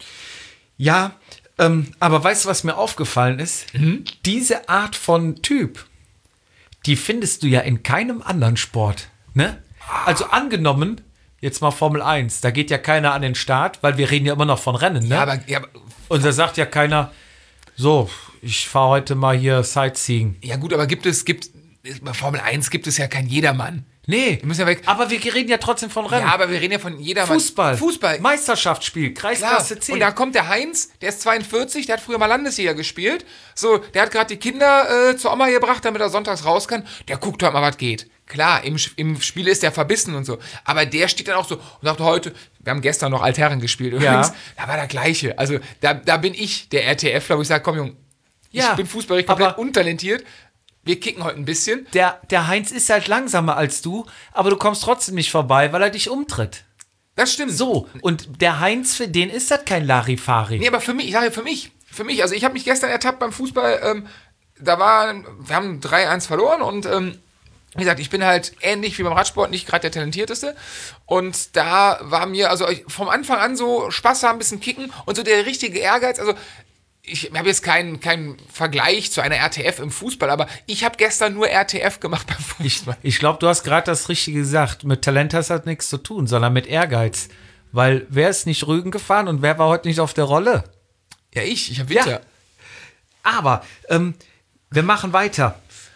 Ja, ähm, aber weißt du, was mir aufgefallen ist? Mhm. Diese Art von Typ, die findest du ja in keinem anderen Sport, ne? Also angenommen, jetzt mal Formel eins, da geht ja keiner an den Start, weil wir reden ja immer noch von Rennen, ne? Ja, aber, ja, aber, Und da sagt ja keiner, so, ich fahre heute mal hier Sightseeing. ja gut, aber gibt es, gibt, bei Formel eins gibt es ja kein Jedermann. Nee, Wir müssen ja weg. aber wir reden ja trotzdem von Rennen. Ja, aber wir reden ja von Jedermann. Fußball. Fußball. Meisterschaftsspiel, Klar. Kreisklasse zehn. Und da kommt der Heinz, der ist zweiundvierzig, der hat früher mal Landesliga gespielt. So, der hat gerade die Kinder äh, zur Oma gebracht, damit er sonntags raus kann. Der guckt halt mal, was geht. Klar, im, im Spiel ist der verbissen und so. Aber der steht dann auch so und sagt heute, wir haben gestern noch Altherren gespielt übrigens. Ja. Da war der Gleiche. Also da, da bin ich der R T Fler, wo ich sage, komm Junge, Ja, ich bin fußballerig komplett aber- untalentiert. Wir kicken heute ein bisschen. Der, der Heinz ist halt langsamer als du, aber du kommst trotzdem nicht vorbei, weil er dich umtritt. Das stimmt. So, und der Heinz, für den ist das kein Larifari. Nee, aber für mich, ich sage für mich, für mich, also ich habe mich gestern ertappt beim Fußball, ähm, da war, wir haben drei eins verloren und ähm, wie gesagt, ich bin halt ähnlich wie beim Radsport nicht gerade der Talentierteste und da war mir, also ich- vom Anfang an so Spaß haben, ein bisschen kicken und so der richtige Ehrgeiz, also ich habe jetzt keinen, keinen Vergleich zu einer R T F im Fußball, aber ich habe gestern nur R T F gemacht beim Ich, Fußball. ich glaube, du hast gerade das Richtige gesagt. Mit Talent hast das nichts zu tun, sondern mit Ehrgeiz. Weil wer ist nicht Rügen gefahren und wer war heute nicht auf der Rolle? Ja, ich, ich habe Winter. Ja. Aber ähm, wir machen weiter.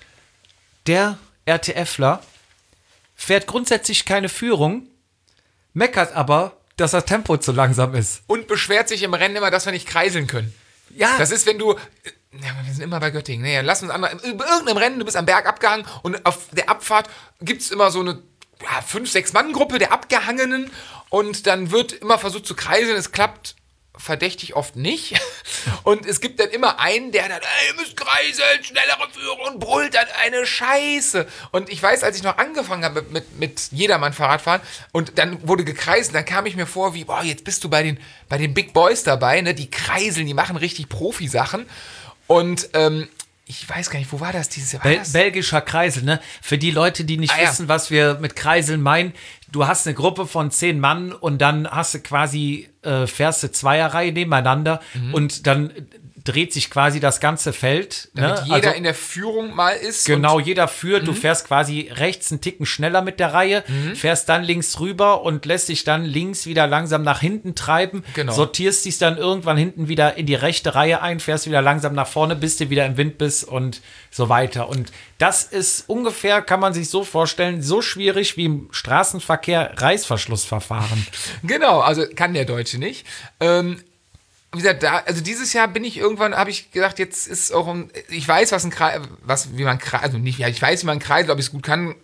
Der RTFler fährt grundsätzlich keine Führung, meckert aber, dass das Tempo zu langsam ist. Und beschwert sich im Rennen immer, dass wir nicht kreiseln können. Ja, Das ist, wenn du. Ja, wir sind immer bei Göttingen. Nee, lass uns andere. In irgendeinem Rennen, du bist am Berg abgehangen und auf der Abfahrt gibt es immer so eine ja, fünf, sechs Mann-Gruppe der Abgehangenen und dann wird immer versucht zu kreiseln. Es klappt verdächtig oft nicht. Und es gibt dann immer einen, der dann, ey, ihr müsst kreiseln, schnellere Führung und brüllt dann eine Scheiße. Und ich weiß, als ich noch angefangen habe mit, mit, mit Jedermann-Fahrradfahren und dann wurde gekreiselt, dann kam ich mir vor wie, boah, jetzt bist du bei den, bei den Big Boys dabei, ne? Die kreiseln, die machen richtig Profi-Sachen. Und ähm, ich weiß gar nicht, wo war das dieses Jahr? War Bel das? belgischer Kreisel, ne? Für die Leute, die nicht Ah, ja. wissen, was wir mit Kreiseln meinen, du hast eine Gruppe von zehn Mann und dann hast du quasi, äh, fährst du Zweierreihe nebeneinander Mhm. und dann dreht sich quasi das ganze Feld. Damit ne? jeder Also, in der Führung mal ist. genau, Und jeder führt, du fährst quasi rechts einen Ticken schneller mit der Reihe, fährst dann links rüber und lässt dich dann links wieder langsam nach hinten treiben, Genau. sortierst dich dann irgendwann hinten wieder in die rechte Reihe ein, fährst wieder langsam nach vorne, bis du wieder im Wind bist und so weiter. Und das ist ungefähr, kann man sich so vorstellen, so schwierig wie im Straßenverkehr Reißverschlussverfahren. Genau, also kann der Deutsche nicht. Ähm, wie gesagt, da, also dieses Jahr bin ich irgendwann, habe ich gedacht, jetzt ist auch ein, ich weiß, was ein Kreis, was, wie man Kreis, also nicht, ja, ich weiß, wie man Kreis, ob ich es gut kann,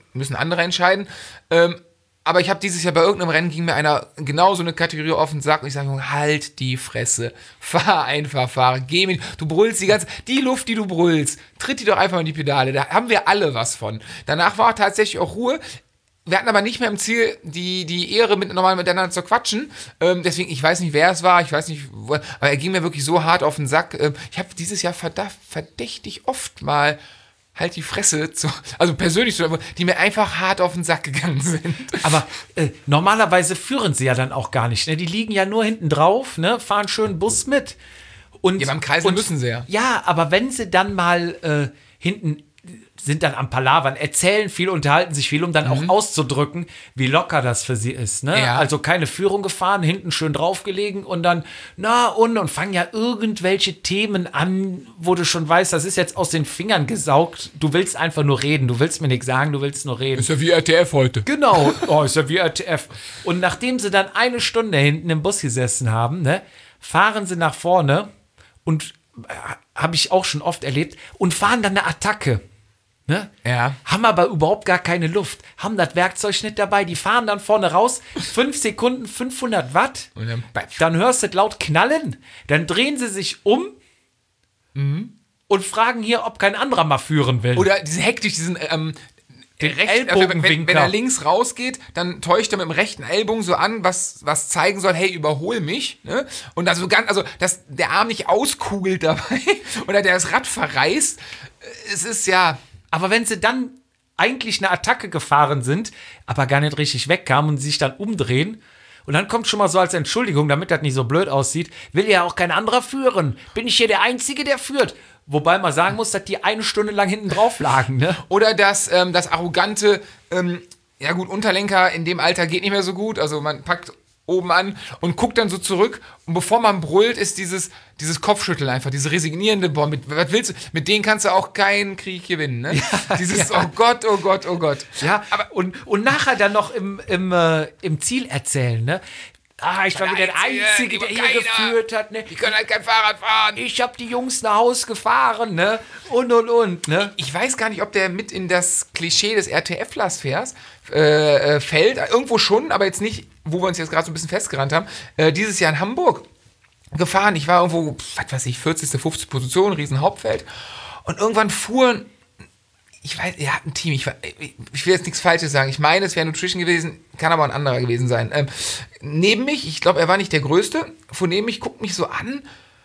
müssen andere entscheiden. Ähm, aber ich habe dieses Jahr bei irgendeinem Rennen, ging mir einer genau so eine Kategorie auf den Sack und ich sage, Junge, halt die Fresse, fahr einfach, fahr, geh mit, du brüllst die ganze, die Luft, die du brüllst, tritt die doch einfach in die Pedale, da haben wir alle was von. Danach war tatsächlich auch Ruhe. Wir hatten aber nicht mehr im Ziel, die, die Ehre mit, normal miteinander zu quatschen. Ähm, deswegen, ich weiß nicht, wer es war, ich weiß nicht, wo, aber er ging mir wirklich so hart auf den Sack. Ähm, ich habe dieses Jahr verdammt, verdächtig oft mal halt die Fresse, zu, also persönlich, zu, die mir einfach hart auf den Sack gegangen sind. Aber äh, normalerweise führen sie ja dann auch gar nicht. Ne? Die liegen ja nur hinten drauf, ne? Fahren schön Bus mit. Und, Ja, beim Kreisel müssen sie ja. Ja, aber wenn sie dann mal äh, hinten sind dann am Palavern, erzählen viel, unterhalten sich viel, um dann auch auszudrücken, wie locker das für sie ist. Ne? Ja. Also keine Führung gefahren, hinten schön draufgelegen und dann, na und, und fangen ja irgendwelche Themen an, wo du schon weißt, das ist jetzt aus den Fingern gesaugt. Du willst einfach nur reden, du willst mir nichts sagen, du willst nur reden. Ist ja wie R T F heute. Genau, oh, ist ja wie R T F. Und nachdem sie dann eine Stunde hinten im Bus gesessen haben, ne, fahren sie nach vorne und äh, habe ich auch schon oft erlebt und fahren dann eine Attacke. Ne? Ja. Haben aber überhaupt gar keine Luft, haben das Werkzeug nicht dabei, die fahren dann vorne raus, fünf Sekunden, fünfhundert Watt, Und dann, dann hörst du es laut knallen, dann drehen sie sich um und fragen hier, ob kein anderer mal führen will. Oder diese hektisch, diesen, ähm, Den recht, Ellbogenwinker. wenn, wenn er links rausgeht, dann täuscht er mit dem rechten Ellbogen so an, was, was zeigen soll, hey, überhol mich. Ne? Und also ganz, also, dass der Arm nicht auskugelt dabei oder der das Rad verreißt, es ist ja. Aber wenn sie dann eigentlich eine Attacke gefahren sind, aber gar nicht richtig wegkamen und sich dann umdrehen, und dann kommt schon mal so als Entschuldigung, damit das nicht so blöd aussieht, will ja auch kein anderer führen. Bin ich hier der Einzige, der führt? Wobei man sagen muss, dass die eine Stunde lang hinten drauf lagen, ne? Oder das, ähm, das arrogante, ähm, ja gut, Unterlenker in dem Alter geht nicht mehr so gut, also man packt oben an und guckt dann so zurück und bevor man brüllt, ist dieses, dieses Kopfschütteln einfach, diese resignierende, boah, mit, was willst du, mit denen kannst du auch keinen Krieg gewinnen, ne? Ja, dieses, ja. oh Gott, oh Gott, oh Gott. Ja, aber und, und nachher dann noch im, im, äh, im Ziel erzählen, ne? Ah, ich war wieder der Einzige, der hier geführt hat, ne? Die können halt kein Fahrrad fahren. Ich hab die Jungs nach Haus gefahren, ne? Und, und, und, ne? Ich weiß gar nicht, ob der mit in das Klischee des R T F-Lers fährt, äh, äh, fällt. Irgendwo schon, aber jetzt nicht, wo wir uns jetzt gerade so ein bisschen festgerannt haben. Äh, dieses Jahr in Hamburg gefahren. Ich war irgendwo, was weiß ich, vierzigste, fünfzigste Position, riesen Hauptfeld. Und irgendwann fuhren, ich weiß, er hat ein Team, ich, ich will jetzt nichts Falsches sagen. Ich meine, es wäre Nutrition gewesen, kann aber ein anderer gewesen sein. Ähm, neben mich, ich glaube, er war nicht der Größte, von neben mich, guckt mich so an.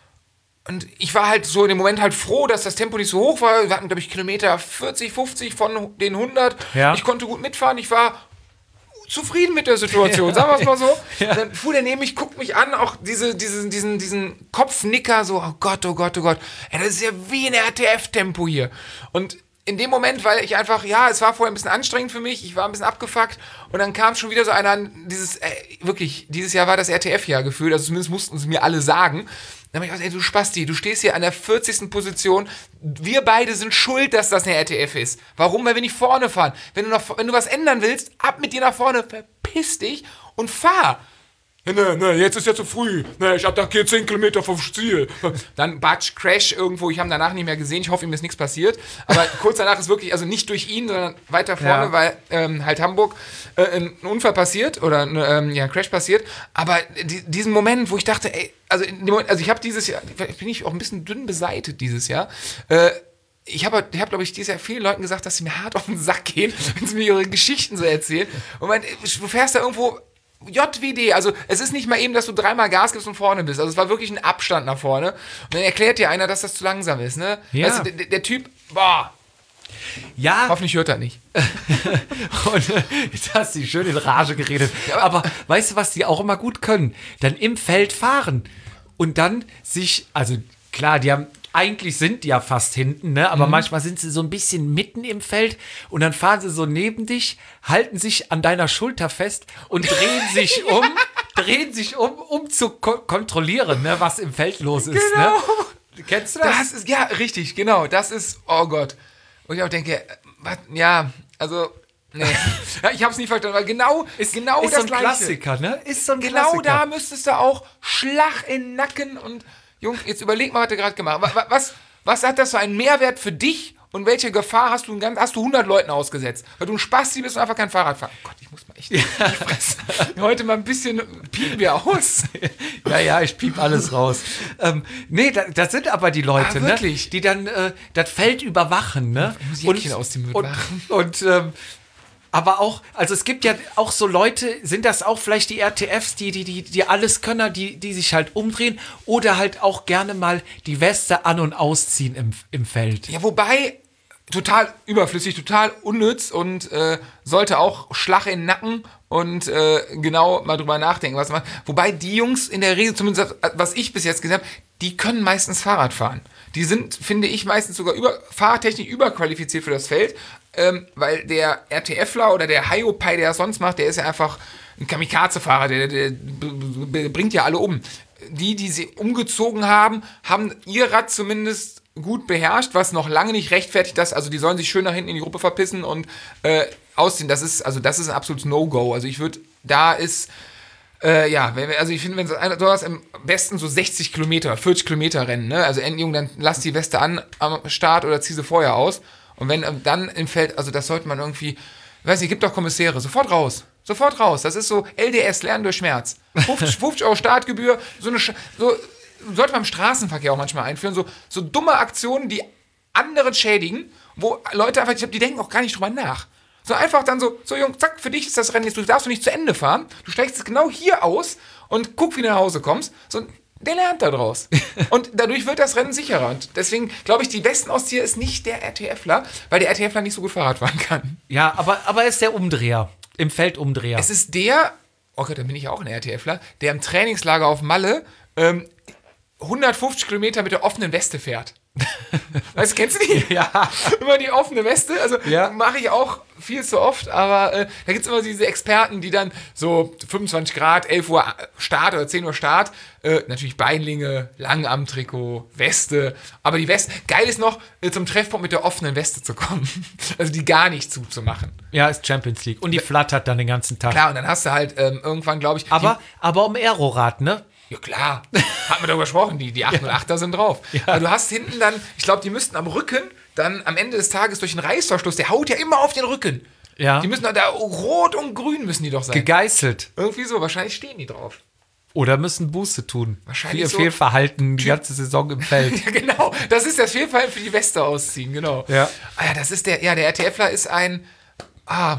Und ich war halt so in dem Moment halt froh, dass das Tempo nicht so hoch war. Wir hatten, glaube ich, Kilometer vierzig, fünfzig von den hundert. Ja. Ich konnte gut mitfahren. Ich war zufrieden mit der Situation, sagen wir es mal so. Ja. Dann fuhr der neben mich, guckt mich an, auch diese, diese, diesen, diesen Kopfnicker, so, oh Gott, oh Gott, oh Gott. Ey, das ist ja wie ein R T F-Tempo hier. Und in dem Moment, weil ich einfach, ja, es war vorher ein bisschen anstrengend für mich, ich war ein bisschen abgefuckt und dann kam schon wieder so einer an, dieses, äh, wirklich, dieses Jahr war das R T F-Jahr gefühlt, also zumindest mussten sie mir alle sagen. Dann hab ich gesagt, ey, du Spasti, du stehst hier an der vierzigsten Position, wir beide sind schuld, dass das eine R T F ist. Warum? Weil wir nicht vorne fahren. Wenn du, noch, wenn du was ändern willst, ab mit dir nach vorne, verpiss dich und fahr. Ne, ne, jetzt ist ja zu früh. Ne, ich attackiere zehn Kilometer vom Ziel. Dann Batsch, Crash irgendwo. Ich habe danach nicht mehr gesehen. Ich hoffe, ihm ist nichts passiert. Aber kurz danach ist wirklich, also nicht durch ihn, sondern weiter vorne, ja. weil ähm, halt Hamburg äh, ein Unfall passiert oder ähm, ja, ein Crash passiert. Aber die, diesen Moment, wo ich dachte, ey, also, in dem Moment, also ich habe dieses Jahr, bin ich auch ein bisschen dünn beseitet dieses Jahr. Äh, Ich habe, ich hab, glaube ich, dieses Jahr vielen Leuten gesagt, dass sie mir hart auf den Sack gehen, wenn sie mir ihre Geschichten so erzählen. Und man, du fährst da irgendwo J W D, also es ist nicht mal eben, dass du dreimal Gas gibst und vorne bist. Also es war wirklich ein Abstand nach vorne. Und dann erklärt dir einer, dass das zu langsam ist, ne? Ja. Weißt du, der, der Typ, boah. Ja. Hoffentlich hört er nicht. Und äh, jetzt hast du schön in Rage geredet. Ja, aber, aber weißt du, was die auch immer gut können? Dann im Feld fahren. Und dann sich, also klar, die haben, eigentlich sind die ja fast hinten, ne? Aber mhm. manchmal sind sie so ein bisschen mitten im Feld und dann fahren sie so neben dich, halten sich an deiner Schulter fest und drehen sich um, drehen sich um, um zu ko- kontrollieren, ne, was im Feld los ist. Genau. Ne? Kennst du das? Das ist, ja, richtig, genau. Das ist, oh Gott. Und ich auch denke, was, ja, also, nee. Ja, ich hab's nie verstanden, weil genau, ist genau ist das so ein Gleiche. Klassiker, ne? Ist so ein Genau Klassiker. da müsstest du auch Schlag in den Nacken und Junge, jetzt überleg mal, was du gerade gemacht hast. Was, was hat das für einen Mehrwert für dich und welche Gefahr hast du, ein ganz, hast du hundert Leuten ausgesetzt? Weil du ein Spasti bist und einfach kein Fahrrad fahren. Oh Gott, ich muss mal echt ja. heute mal ein bisschen piepen wir aus. Ja, ja, ich piep alles raus. ähm, nee, da, das sind aber die Leute, ah, ne? Wirklich? Die dann äh, das Feld überwachen, ne? Muss Jäckchen aus dem Müll und, machen. und ähm, aber auch, also es gibt ja auch so Leute, sind das auch vielleicht die R T Fs, die, die, die, die Alleskönner, die, die sich halt umdrehen oder halt auch gerne mal die Weste an- und ausziehen im, im Feld. Ja, wobei, total überflüssig, total unnütz und äh, sollte auch Schlag in den Nacken und äh, genau mal drüber nachdenken, was man. Wobei die Jungs in der Regel, zumindest was ich bis jetzt gesehen habe, die können meistens Fahrrad fahren. Die sind, finde ich, meistens sogar über, fahrtechnisch überqualifiziert für das Feld, ähm, weil der RTFler oder der Hiopai, der das sonst macht, der ist ja einfach ein Kamikaze-Fahrer, der, der, der bringt ja alle um. Die, die sie umgezogen haben, haben ihr Rad zumindest gut beherrscht, was noch lange nicht rechtfertigt, dass, also die sollen sich schön nach hinten in die Gruppe verpissen und äh, ausziehen. Das ist, also das ist ein absolutes No-Go. Also ich würde, da ist, äh, ja, wenn, also ich finde, wenn so einer, du hast am besten so sechzig Kilometer, vierzig Kilometer Rennen, ne? Also Endjung, dann lass die Weste an am Start oder zieh sie vorher aus. Und wenn dann im Feld, also das sollte man irgendwie, ich weiß nicht, gibt doch Kommissäre, sofort raus. Sofort raus. Das ist so L D S, Lernen durch Schmerz. fünfzig, fünfzig Euro Startgebühr, so eine, so, sollte man im Straßenverkehr auch manchmal einführen, so, so dumme Aktionen, die andere schädigen, wo Leute einfach, ich glaube, die denken auch gar nicht drüber nach. So einfach dann so, so Junge, zack, für dich ist das Rennen jetzt, du darfst du nicht zu Ende fahren, du steigst jetzt genau hier aus und guck, wie du nach Hause kommst. So, der lernt da draus. Und dadurch wird das Rennen sicherer. Und deswegen glaube ich, die Westenauszieh ist nicht der RTFler, weil der RTFler nicht so gut Fahrrad fahren kann. Ja, aber, aber er ist der Umdreher, im Feldumdreher. Es ist der, oh Gott, dann bin ich ja auch ein RTFler, der im Trainingslager auf Malle ähm, hundertfünfzig Kilometer mit der offenen Weste fährt. Weißt du, kennst du die? Ja. Immer die offene Weste. Also ja. mache ich auch viel zu oft, aber äh, da gibt es immer diese Experten, die dann so fünfundzwanzig Grad, elf Uhr Start oder zehn Uhr Start, äh, natürlich Beinlinge, Langarmtrikot, Weste, aber die Weste, geil ist noch, äh, zum Treffpunkt mit der offenen Weste zu kommen. Also die gar nicht zuzumachen. Ja, ist Champions League. Und die flattert dann den ganzen Tag. Klar, und dann hast du halt ähm, irgendwann, glaube ich... Aber, aber um Aerorad, ne? Ja klar, hatten wir darüber gesprochen, die, die achthundertachter sind drauf. Ja. Aber du hast hinten dann, ich glaube, die müssten am Rücken dann am Ende des Tages durch den Reißverschluss, der haut ja immer auf den Rücken. Ja. Die müssen da, da rot und grün müssen die doch sein. Gegeißelt. Irgendwie so, wahrscheinlich stehen die drauf. Oder müssen Buße tun. Wahrscheinlich Fehl, so. Fehlverhalten die ganze Saison im Feld. Ja, genau, das ist das Fehlverhalten für die Weste ausziehen, genau. Ja. Ah ja, das ist der, ja, der RTFler ist ein, ah,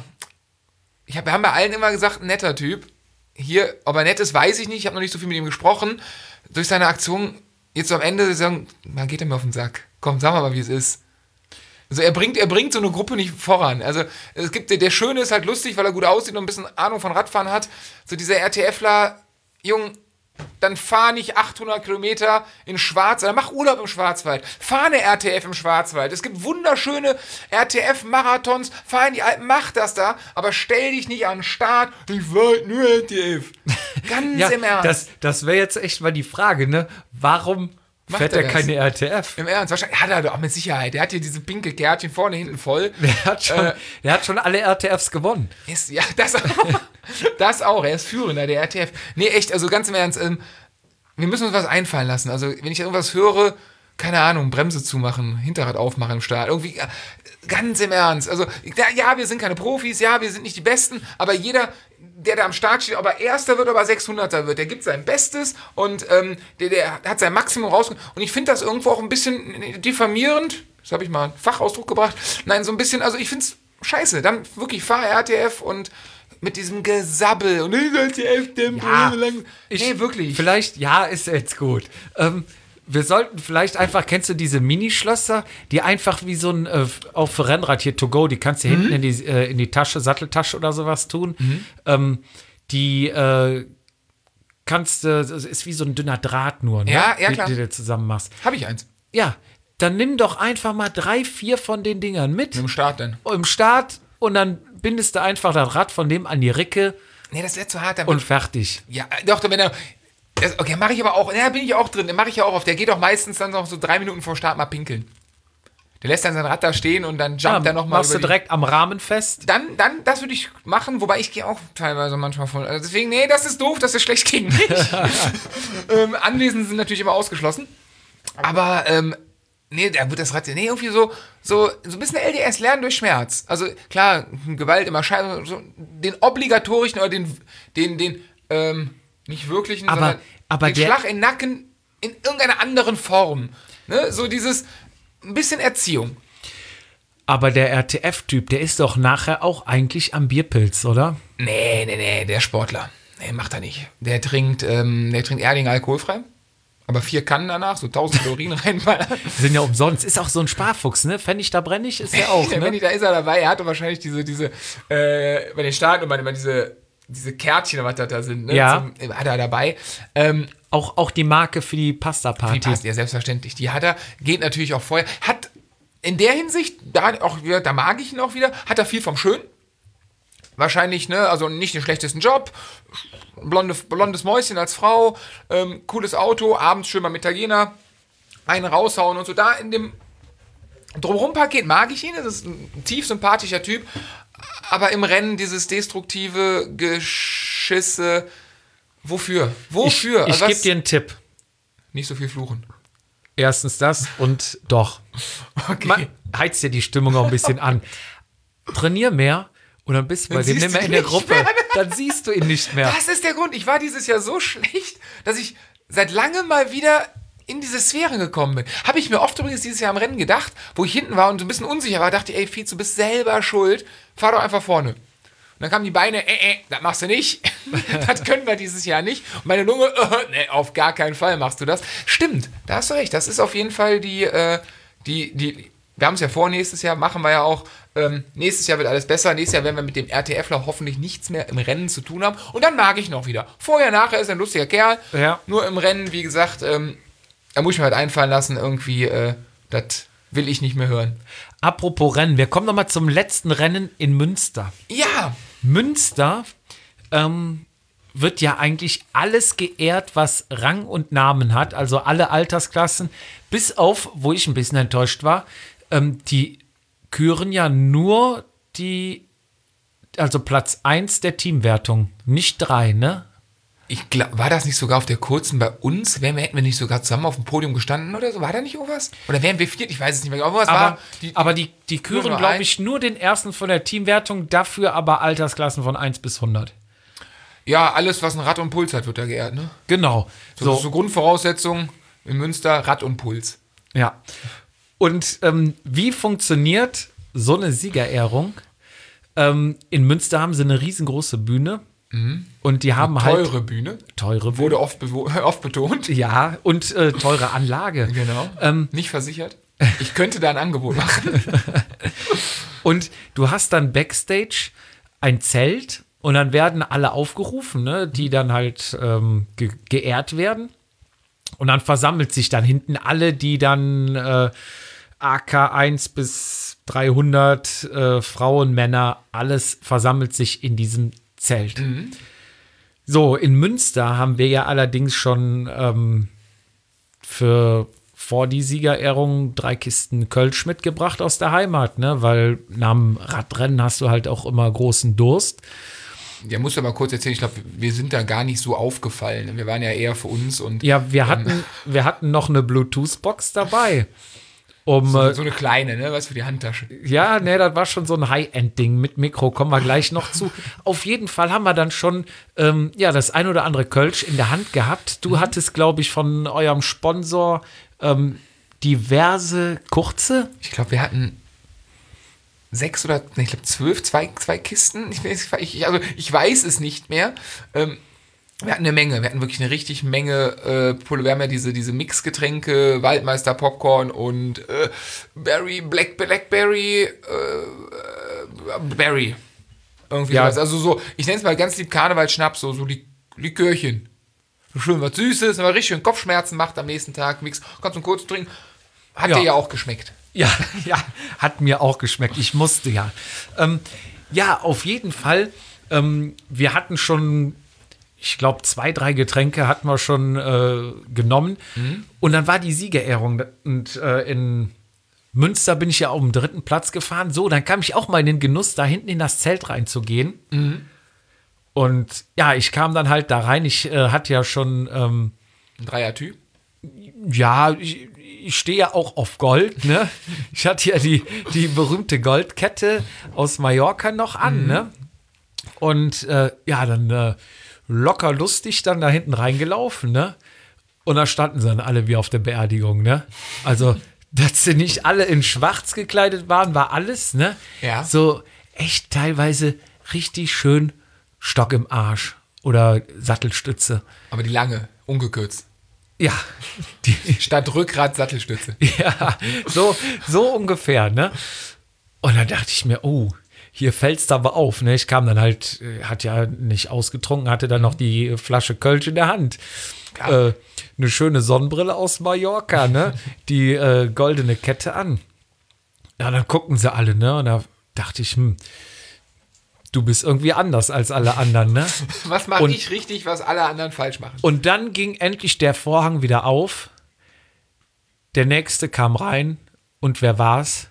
ich hab, wir haben bei allen immer gesagt, ein netter Typ. Hier, ob er nett ist, weiß ich nicht, ich habe noch nicht so viel mit ihm gesprochen. Durch seine Aktion, jetzt so am Ende sagen, man geht er mir auf den Sack. Komm, sag mal, wie es ist. Also er bringt, er bringt so eine Gruppe nicht voran. Also es gibt, der, der Schöne ist halt lustig, weil er gut aussieht und ein bisschen Ahnung von Radfahren hat. So dieser RTFler, Jung, dann fahr nicht achthundert Kilometer in Schwarzwald, mach Urlaub im Schwarzwald, fahr eine R T F im Schwarzwald. Es gibt wunderschöne R T F-Marathons, fahr in die Alpen, mach das da, aber stell dich nicht an den Start, ich wollte nur R T F. Ganz ja, im Ernst. Das, das wäre jetzt echt mal die Frage, ne? Warum Macht fährt er er das? keine R T F? Im Ernst, wahrscheinlich hat er doch mit Sicherheit. Der hat hier diese pinke Kärtchen vorne, hinten voll. Der hat schon, Äh, der hat schon alle R T Fs gewonnen. Ist, ja, das auch. Das auch. Er ist Führender der R T F. Nee, echt, also ganz im Ernst, ähm, wir müssen uns was einfallen lassen. Also, wenn ich irgendwas höre, keine Ahnung, Bremse zumachen, Hinterrad aufmachen im Start. Irgendwie, äh, ganz im Ernst. Also, ja, ja, wir sind keine Profis, ja, wir sind nicht die Besten, aber jeder, der da am Start steht, ob er Erster wird oder sechshunderter wird, der gibt sein Bestes und ähm, der, der hat sein Maximum rausgeholt. Und ich finde das irgendwo auch ein bisschen diffamierend. Das habe ich mal einen Fachausdruck gebracht. Nein, so ein bisschen, also ich finde es scheiße. Dann wirklich fahr R T F und mit diesem Gesabbel und R T F-Tempo. Ja, ich, nee, wirklich. Vielleicht, ja, ist jetzt gut. Ähm, wir sollten vielleicht einfach, kennst du diese Minischlösser, die einfach wie so ein, äh, auch für Rennrad hier to go, die kannst du mhm. hinten in die, äh, in die Tasche, Satteltasche oder sowas tun. Mhm. Ähm, die äh, kannst du, äh, ist wie so ein dünner Draht nur, ne? Ja, ja, klar. Die, die du zusammen machst. Hab ich eins. Ja, dann nimm doch einfach mal drei, vier von den Dingern mit. Im Start dann. Im Start und dann bindest du einfach das Rad von dem an die Ricke. Nee, das wäre zu hart. Und fertig. Ja, doch, wenn er. Das, okay, mache ich aber auch. Ja, bin ich auch drin. Den mache ich ja auch auf. Der geht doch meistens dann noch so drei Minuten vor Start mal pinkeln. Der lässt dann sein Rad da stehen und dann jumpt ja, er nochmal. Machst du direkt am Rahmen fest? Dann, dann, das würde ich machen, wobei ich gehe auch teilweise manchmal voll. Also deswegen, nee, das ist doof, das ist schlecht gegen mich. ähm, Anwesen sind natürlich immer ausgeschlossen. Aber, ähm, Nee, da wird das Rad, nee, irgendwie so, so, so ein bisschen L D S, Lernen durch Schmerz. Also klar, Gewalt immer scheiße, so, den obligatorischen oder den, den, den, ähm, nicht wirklichen, Aber- sondern aber den der- Schlag in den Nacken in irgendeiner anderen Form. Ne? So dieses, ein bisschen Erziehung. Aber der R T F-Typ, der ist doch nachher auch eigentlich am Bierpilz, oder? Nee, nee, nee, der Sportler. Nee, macht er nicht. Der trinkt, ähm, der trinkt Erdinger alkoholfrei. Aber vier Kannen danach, so tausend Kalorien reinballern. Die sind ja umsonst. Ist auch so ein Sparfuchs, ne? Pfennig da brennig ist ja auch, Wenn ne? ich, da ist er dabei. Er hatte wahrscheinlich diese, diese, äh, bei den Staaten immer, immer diese, diese Kärtchen, was da, da sind, ne? Ja. Zum, hat er dabei. Ähm, Auch, auch die Marke für die die Pasta-Party. passt ja selbstverständlich. Die hat er, geht natürlich auch vorher. Hat in der Hinsicht, da auch wieder, da mag ich ihn auch wieder, hat er viel vom Schön. Wahrscheinlich, ne, also nicht den schlechtesten Job, blonde, blondes Mäuschen als Frau, ähm, cooles Auto, abends schön beim Italiener, einen raushauen und so. Da in dem Drumherum-Paket mag ich ihn, das ist ein tief sympathischer Typ, aber im Rennen dieses destruktive Geschisse, wofür? Wofür? Ich, ich Also gebe was- dir einen Tipp. nicht so viel fluchen. Erstens das und doch. Okay. Man, heizt dir die Stimmung auch ein bisschen an. Trainier mehr und dann bist du bei Dann dem siehst nicht mehr du in der ihn nicht Gruppe. mehr. Dann siehst du ihn nicht mehr. Das ist der Grund. Ich war dieses Jahr so schlecht, dass ich seit langem mal wieder in diese Sphären gekommen bin. Habe ich mir oft übrigens dieses Jahr am Rennen gedacht, wo ich hinten war und so ein bisschen unsicher war, dachte ich, ey, Fietz, du bist selber schuld. Fahr doch einfach vorne. Und dann kamen die Beine, äh, äh, das machst du nicht. Das können wir dieses Jahr nicht. Und meine Lunge, äh, nee, auf gar keinen Fall machst du das. Stimmt, da hast du recht. Das ist auf jeden Fall die, äh, die, die, wir haben es ja vor, nächstes Jahr machen wir ja auch, ähm, nächstes Jahr wird alles besser. Nächstes Jahr werden wir mit dem R T Fler hoffentlich nichts mehr im Rennen zu tun haben. Und dann mag ich ihn auch wieder. Vorher, nachher ist er ein lustiger Kerl. Ja. Nur im Rennen, wie gesagt, ähm, da muss ich mir halt einfallen lassen, irgendwie, äh, das will ich nicht mehr hören. Apropos Rennen, wir kommen noch mal zum letzten Rennen in Münster. Ja, Münster ähm, wird ja eigentlich alles geehrt, was Rang und Namen hat, also alle Altersklassen, bis auf, wo ich ein bisschen enttäuscht war, ähm, die küren ja nur die, also Platz eins der Teamwertung, nicht drei, ne? ich glaub, war das nicht sogar auf der kurzen bei uns? Wären wir, hätten wir nicht sogar zusammen auf dem Podium gestanden oder so? War da nicht irgendwas? Oder wären wir viert? Ich weiß es nicht mehr. Aber, was Aber, war die, aber die, die küren, nur glaube ein- ich, nur den ersten von der Teamwertung, dafür aber Altersklassen von eins bis hundert. ja, alles, was ein Rad und Puls hat, wird da geehrt, ne? Genau. So, So, Das ist so Grundvoraussetzung in Münster, Rad und Puls. ja. Und ähm, wie funktioniert so eine Siegerehrung? Ähm, in Münster haben sie eine riesengroße Bühne und die haben halt Teure Bühne, teure Bühne. wurde oft, bewo- oft betont. Ja, und äh, teure Anlage. Genau. Ähm, Nicht versichert. Ich könnte da ein Angebot machen. Und du hast dann Backstage ein Zelt und dann werden alle aufgerufen, ne, die dann halt ähm, ge geehrt werden. Und dann versammelt sich dann hinten alle, die dann äh, A K eins bis dreihundert äh, Frauen, Männer, alles versammelt sich in diesem Zelt. So, in Münster haben wir ja allerdings schon ähm, für vor die Siegerehrung drei Kisten Kölsch mitgebracht aus der Heimat, ne? Weil nach dem Radrennen hast du halt auch immer großen Durst. Ja, muss aber kurz erzählen, ich glaube, wir sind da gar nicht so aufgefallen. Wir waren ja eher für uns und Ja, wir hatten, wir hatten noch eine Bluetooth-Box dabei. Um, so, äh, so eine kleine, ne, was für die Handtasche. ja, ne, das war schon so ein High-End-Ding mit Mikro, kommen wir gleich noch zu. Auf jeden Fall haben wir dann schon, ähm, ja, das ein oder andere Kölsch in der Hand gehabt. Du hattest, glaube ich, von eurem Sponsor ähm, diverse kurze. Ich glaube, wir hatten sechs oder, nee, ich glaube, zwölf, zwei, zwei Kisten. Ich, weiß- ich, also, ich weiß es nicht mehr. Ähm, wir hatten eine Menge, wir hatten wirklich eine richtig Menge äh, Pulle. Wir haben ja diese, diese Mixgetränke, Waldmeister Popcorn und äh, Berry, Black, Blackberry, äh, äh, Berry. Irgendwie Ja. sowas. Also so, ich nenne es mal ganz lieb Karnevalschnaps, so, so Lik Likörchen. So schön was Süßes, aber richtig schön Kopfschmerzen macht am nächsten Tag. Mix, kannst du kurz trinken. Hat Ja. dir ja auch geschmeckt. Ja, ja, hat mir auch geschmeckt. Ich musste ja. Ähm, ja, auf jeden Fall. Ähm, wir hatten schon, ich glaube, zwei, drei Getränke hatten wir schon äh, genommen. Und dann war die Siegerehrung. Und äh, in Münster bin ich ja auf dem dritten Platz gefahren. So, dann kam ich auch mal in den Genuss, da hinten in das Zelt reinzugehen. Und ja, ich kam dann halt da rein. Ich äh, hatte ja schon, ähm, Ein Dreier-Typ. ja, ich, ich stehe ja auch auf Gold, ne? Ich hatte ja die, die berühmte Goldkette aus Mallorca noch an, mhm. ne? Und äh, ja, dann äh, locker lustig dann da hinten reingelaufen, ne? Und da standen sie dann alle wie auf der Beerdigung, ne? Also, dass sie nicht alle in schwarz gekleidet waren, war alles, ne? Ja. So echt teilweise richtig schön Stock im Arsch oder Sattelstütze. Aber die lange, ungekürzt. Ja. Die, Statt Rückgrat Sattelstütze. ja, so, so ungefähr, ne? Und dann dachte ich mir, oh, hier fällt's aber auf, ne? Ich kam dann halt, hat ja nicht ausgetrunken, hatte dann noch die Flasche Kölsch in der Hand. Ja. Äh, eine schöne Sonnenbrille aus Mallorca, ne? Die äh, goldene Kette an. Ja, dann gucken sie alle, ne? Und da dachte ich, hm, du bist irgendwie anders als alle anderen, ne? Was mache ich richtig, was alle anderen falsch machen? Und dann ging endlich der Vorhang wieder auf. Der nächste kam rein. Und wer war's?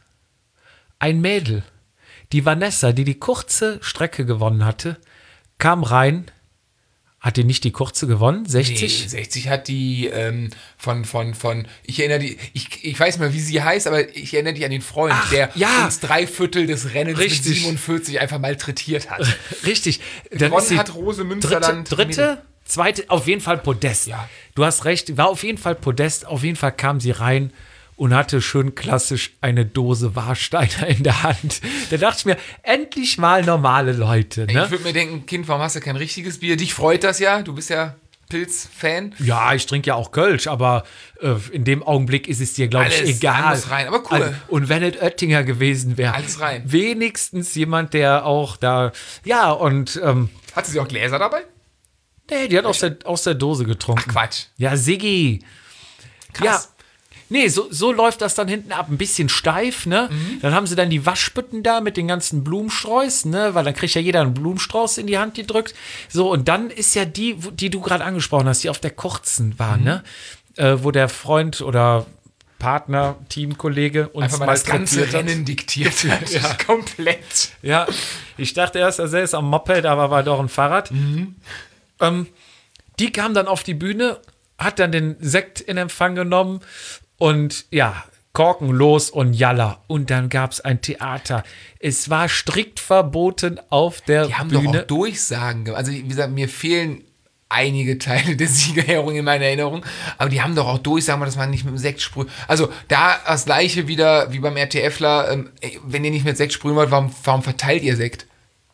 Ein Mädel. Die Vanessa, die die kurze Strecke gewonnen hatte, kam rein. Hat die nicht die kurze gewonnen? sechzig? Nee, sechzig hat die ähm, von, von, von, ich erinnere die, ich, ich weiß mal, wie sie heißt, aber ich erinnere dich an den Freund, Ach, der ja. uns drei Viertel des Rennens Richtig. mit siebenundvierzig einfach malträtiert hat. Richtig. Dann Gewonnen ist sie hat Rose Münsterland. Dritte, dritte, zweite, auf jeden Fall Podest. Ja. Du hast recht, war auf jeden Fall Podest. Auf jeden Fall kam sie rein und hatte schön klassisch eine Dose Warsteiner in der Hand. Da dachte ich mir, endlich mal normale Leute. Ne? Ich würde mir denken, Kind, warum hast du kein richtiges Bier? Dich freut das ja, du bist ja Pilz-Fan. Ja, ich trinke ja auch Kölsch, aber äh, in dem Augenblick ist es dir, glaube ich, Alles, egal. alles rein, aber cool. Also, und wenn es Oettinger gewesen wäre, Alles rein. wenigstens jemand, der auch da, ja, und ähm, Hatte sie auch Gläser dabei? nee, die hat aus der, aus der Dose getrunken. Ach, Quatsch. Ja, Siggi. Krass. Ja. Nee, so, so läuft das dann hinten ab. Ein bisschen steif, ne? Mhm. Dann haben sie dann die Waschbütten da mit den ganzen Blumensträußen, ne? Weil dann kriegt ja jeder einen Blumenstrauß in die Hand gedrückt. So, und dann ist ja die, die du gerade angesprochen hast, die auf der kurzen war, mhm. ne? Äh, wo der Freund oder Partner, Teamkollege uns einfach mal das ganze Rennen diktiert hat. Ja. Komplett. Ja, ich dachte erst, er säße am Moped, aber war doch ein Fahrrad. Mhm. Ähm, die kam dann auf die Bühne, hat dann den Sekt in Empfang genommen und ja, Korken los und Jalla. Und dann gab es ein Theater. Es war strikt verboten auf der Die haben Bühne. doch auch Durchsagen gemacht. Also, wie gesagt, mir fehlen einige Teile der Siegerehrung in meiner Erinnerung, aber die haben doch auch Durchsagen, dass man nicht mit dem Sekt sprüht. Also, da das Gleiche wieder wie beim RTFler, ähm, ey, wenn ihr nicht mit Sekt sprühen wollt, warum, warum verteilt ihr Sekt?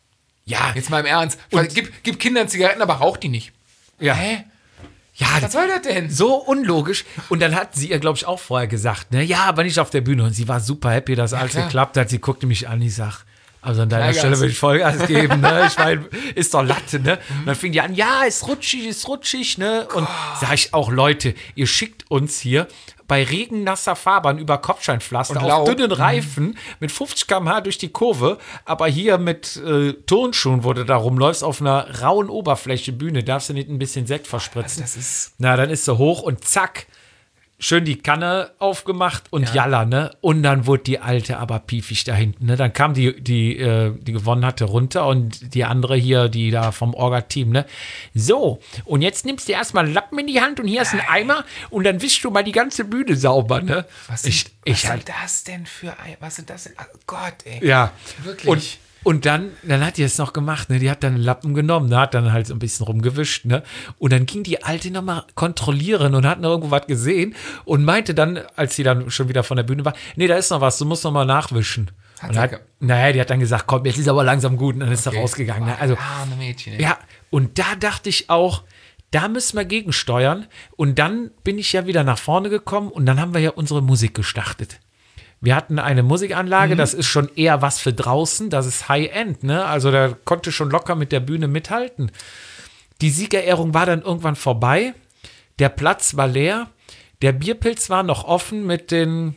Ja, Jetzt mal im Ernst. Gib, gib Kindern Zigaretten, aber raucht die nicht. ja. Hä? Ja, Was soll das denn? so unlogisch. Und dann hat sie ihr, glaube ich, auch vorher gesagt, ne, ja, aber nicht auf der Bühne. Und sie war super happy, dass alles klar. geklappt hat. Sie guckte mich an, ich sag, also an deiner Vollgas. Stelle will ich Vollgas geben, ne? Ich meine, ist doch Latte, ne? Und dann fing die an, ja, ist rutschig, ist rutschig, ne? Und sag ich auch, Leute, ihr schickt uns hier bei regennasser Fahrbahn über Kopfsteinpflaster Und auf Laub. dünnen Reifen mit fünfzig Kilometer pro Stunde durch die Kurve, aber hier mit äh, Turnschuhen, wo du da rumläufst, auf einer rauen Oberfläche Bühne, darfst du nicht ein bisschen Sekt verspritzen. Das ist Na, dann ist sie hoch und zack, schön die Kanne aufgemacht und ja. Jalla, ne? Und dann wurde die Alte aber piefig da hinten, ne? Dann kam die, die, äh, die gewonnen hatte, runter und die andere hier, die da vom Orga-Team, ne? So, und jetzt nimmst du erstmal einen Lappen in die Hand und hier ist ein Eimer und dann wischst du mal die ganze Bühne sauber, ne? Was sind, ich, was ich sind halt, das denn für ein, was sind das denn? Oh Gott, ey. ja. Wirklich. Und Und dann, dann hat die es noch gemacht, ne? Die hat dann einen Lappen genommen, ne? Hat dann halt so ein bisschen rumgewischt, ne? Und dann ging die Alte nochmal kontrollieren und hat noch irgendwo was gesehen und meinte dann, als sie dann schon wieder von der Bühne war, nee, da ist noch was, du musst noch mal nachwischen. Hat und sie hat, ge- naja, die hat dann gesagt, komm, jetzt ist aber langsam gut und dann ist Okay. er rausgegangen. Ne? Also, Arme Mädchen, ey. ja, und da dachte ich auch, da müssen wir gegensteuern. Und dann bin ich ja wieder nach vorne gekommen und dann haben wir ja unsere Musik gestartet. Wir hatten eine Musikanlage, mhm. das ist schon eher was für draußen, das ist High-End, ne? Also da konnte schon locker mit der Bühne mithalten. Die Siegerehrung war dann irgendwann vorbei, der Platz war leer, der Bierpilz war noch offen mit den,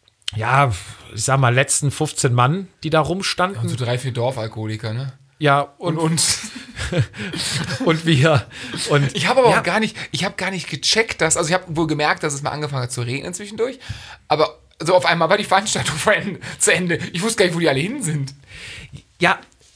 ja, ich sag mal, letzten fünfzehn Mann, die da rumstanden. Und so drei, vier Dorfalkoholiker, ne? Ja, und, Und uns. und wir. Und, Ich habe aber ja, auch gar nicht, ich habe gar nicht gecheckt, dass, also ich habe wohl gemerkt, dass es mal angefangen hat zu regnen zwischendurch, aber so auf einmal war die Veranstaltung vor Ende, zu Ende. Ich wusste gar nicht, wo die alle hin sind. Ja,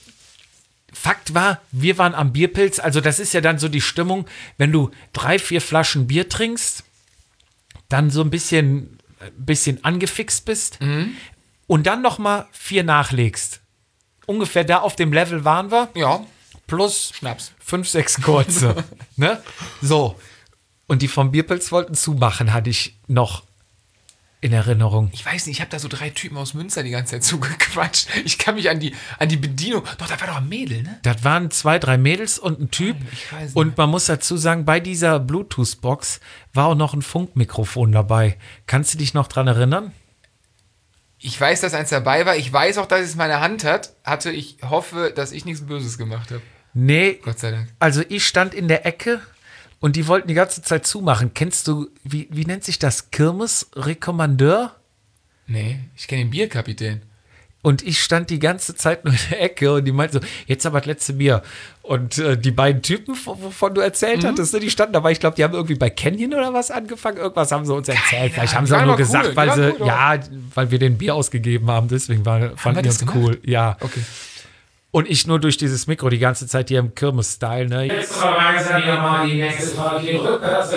Fakt war, wir waren am Bierpilz. Also das ist ja dann so die Stimmung, wenn du drei, vier Flaschen Bier trinkst, dann so ein bisschen, bisschen angefixt bist Mhm. und dann noch mal vier nachlegst. Ungefähr da auf dem Level waren wir. Ja. Plus Schnaps. fünf, sechs kurze. Ne? So. Und die vom Bierpilz wollten zumachen, hatte ich noch in Erinnerung. Ich weiß nicht, ich habe da so drei Typen aus Münster die ganze Zeit zugequatscht. Ich kann mich an die, an die Bedienung. Doch, da war doch ein Mädel, ne? Das waren zwei, drei Mädels und ein Typ. Ich weiß nicht. Und man muss dazu sagen, bei dieser Bluetooth-Box war auch noch ein Funkmikrofon dabei. Kannst du dich noch dran erinnern? Ich weiß, dass eins dabei war. Ich weiß auch, dass es meine Hand hat. Hatte. Ich hoffe, dass ich nichts Böses gemacht habe. Nee. Gott sei Dank. Also ich stand in der Ecke und die wollten die ganze Zeit zumachen. Kennst du, wie, wie nennt sich das? Kirmes-Rekommandeur? Nee, ich kenne den Bierkapitän. Und ich stand die ganze Zeit nur in der Ecke und die meinten so, jetzt aber das letzte Bier. Und äh, die beiden Typen, wovon du erzählt Mhm. hattest, ne, die standen dabei. Ich glaube, die haben irgendwie bei Canyon oder was angefangen. Irgendwas haben sie uns erzählt. Vielleicht haben die sie auch waren nur aber gesagt, cool, die weil waren sie, cool, doch. ja, weil wir den Bier ausgegeben haben. Deswegen war, fanden wir die das uns gemacht? cool. Ja. Okay. Und ich nur durch dieses Mikro die ganze Zeit hier im Kirmes-Style. Ne? Jetzt verweisen wir mal die nächste Folge rückwärts.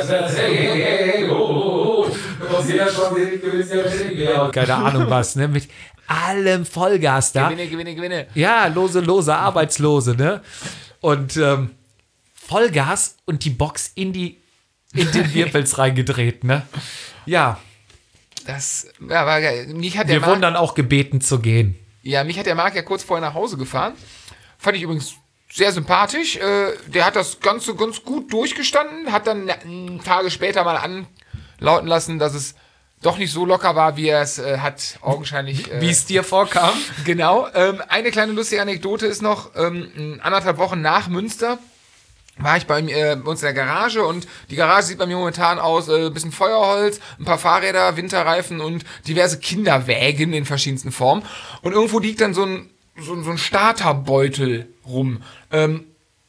Keine Ahnung was, ne? Mit allem Vollgas da. Gewinne, gewinne, gewinne. Ja, lose, lose, Arbeitslose, ne? Und ähm, Vollgas und die Box in die in den Bierpilz reingedreht, ne? Ja, Das ja, war geil. Mich hat der wir Marc, wurden dann auch gebeten zu gehen. ja, mich hat der Marc ja kurz vorher nach Hause gefahren. Fand ich übrigens sehr sympathisch. Äh, der hat das Ganze ganz gut durchgestanden. Hat dann äh, Tage später mal anlauten lassen, dass es doch nicht so locker war, wie er es äh, hat augenscheinlich. Äh, Wie es dir vorkam? Genau. Ähm, eine kleine lustige Anekdote ist noch, ähm, anderthalb Wochen nach Münster war ich bei, mir, äh, bei uns in der Garage und die Garage sieht bei mir momentan aus, äh, ein bisschen Feuerholz, ein paar Fahrräder, Winterreifen und diverse Kinderwägen in verschiedensten Formen. Und irgendwo liegt dann so ein, so, ein- so ein Starterbeutel rum, ähm,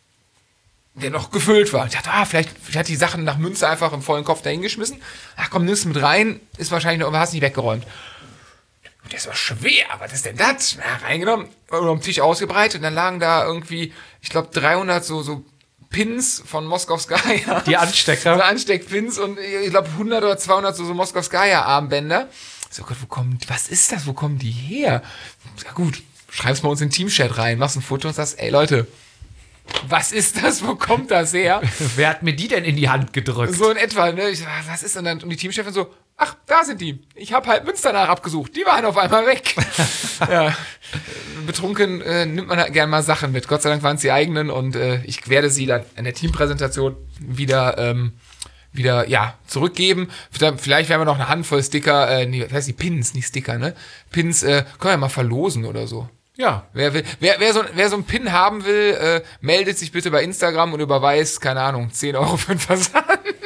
der noch gefüllt war. Ich dachte, ah, vielleicht, vielleicht hat die Sachen nach Münster einfach im vollen Kopf dahingeschmissen. Ach komm, nimm's mit rein, ist wahrscheinlich noch, hast nicht weggeräumt. Und der ist war schwer, was ist denn das? Ja, reingenommen, und am Tisch ausgebreitet und dann lagen da irgendwie, ich glaube, dreihundert so, so Pins von Moskowskaja. Die Anstecker. So Ansteckpins und ich glaube hundert oder zweihundert so, so Moskowskaja-Armbänder. So, Gott, wo kommen, was ist das? Wo kommen die her? Ja gut, schreib's mal uns in den Teamchat rein, machst ein Foto und sagst, ey Leute, was ist das? Wo kommt das her? Wer hat mir die denn in die Hand gedrückt? So in etwa, ne? Ich sag, was ist denn dann? Und die Teamchefin so, ach, da sind die. Ich habe halt Münster nach abgesucht. Die waren auf einmal weg. Ja. Betrunken äh, nimmt man halt gerne mal Sachen mit. Gott sei Dank waren es die eigenen und äh, ich werde sie dann in der Teampräsentation wieder, ähm, wieder, ja, zurückgeben. Vielleicht werden wir noch eine Handvoll Sticker, äh, nee, was heißt die Pins, nicht Sticker, ne? Pins, äh, können wir mal verlosen oder so. Ja. Wer, will, wer, wer, so, wer so einen Pin haben will, äh, meldet sich bitte bei Instagram und überweist, keine Ahnung, zehn Euro für den Versand.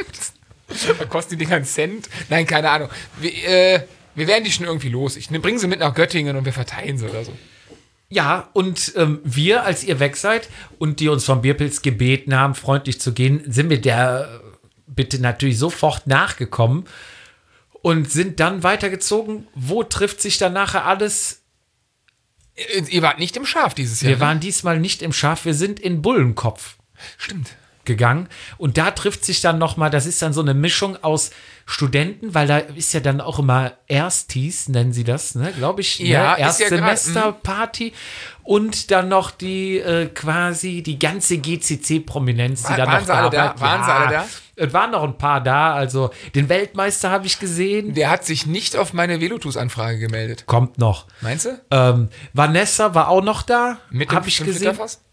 Da kosten die Dinger einen Cent. Nein, keine Ahnung. Wir, äh, wir werden die schon irgendwie los. Ich bringe sie mit nach Göttingen und wir verteilen sie oder so. Ja, und ähm, wir, als ihr weg seid und die uns vom Bierpilz gebeten haben, freundlich zu gehen, sind wir der Bitte natürlich sofort nachgekommen und sind dann weitergezogen. Wo trifft sich dann nachher alles? Äh, Ihr wart nicht im Schaf dieses Jahr. Wir ne? waren diesmal nicht im Schaf, wir sind in Bullenkopf Stimmt. gegangen. Und da trifft sich dann nochmal, das ist dann so eine Mischung aus Studenten, weil da ist ja dann auch immer Erstis, nennen sie das, ne, glaube ich, Ja, ne? ist ja grad, Erstsemesterparty und dann noch die äh, quasi die ganze G C C-Prominenz, die War- dann waren noch sie alle da? war. Waren sie alle da? Es waren noch ein paar da, also den Weltmeister habe ich gesehen. Der hat sich nicht auf meine Velotus-Anfrage gemeldet. Kommt noch. Meinst du? Ähm, Vanessa war auch noch da, Mit dem habe ich fünf gesehen. Liter Fass?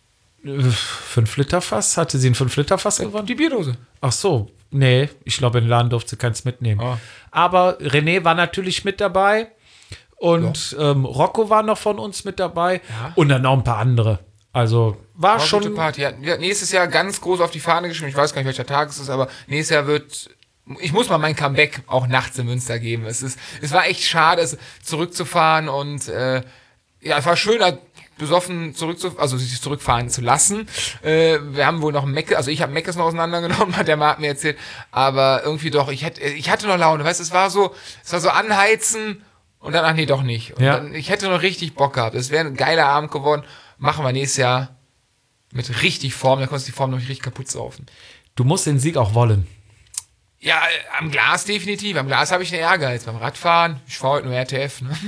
fünf Liter Fass? Hatte sie ein fünf Liter Fass gewonnen? Die Bierdose. Ach so, nee, ich glaube, in den Laden durfte sie keins mitnehmen. Oh. Aber René war natürlich mit dabei und ähm, Rocco war noch von uns mit dabei Ja. und dann noch ein paar andere. Also war War schon. gute Party. Ja, wir hatten nächstes Jahr ganz groß auf die Fahne geschrieben. Ich weiß gar nicht, welcher Tag es ist, aber nächstes Jahr wird. Ich muss mal mein Comeback auch nachts in Münster geben. Es, ist, es war echt schade, es zurückzufahren und äh, ja, es war schön, halt besoffen zurückzu, also sich zurückfahren zu lassen. Äh, wir haben wohl noch Meckes, also ich habe Meckes noch auseinandergenommen, hat der Marc mir erzählt, aber irgendwie doch, ich hätte, ich hatte noch Laune, weißt du, es war so, es war so anheizen und dann, ach nee, doch nicht. Und Ja. dann, ich hätte noch richtig Bock gehabt. Es wäre ein geiler Abend geworden. Machen wir nächstes Jahr mit richtig Form, da konntest du die Form noch nicht richtig kaputt saufen. Du musst den Sieg auch wollen. Ja, äh, am Glas definitiv. Am Glas habe ich einen Ehrgeiz. Beim Radfahren, ich fahre heute nur R T F. Ne?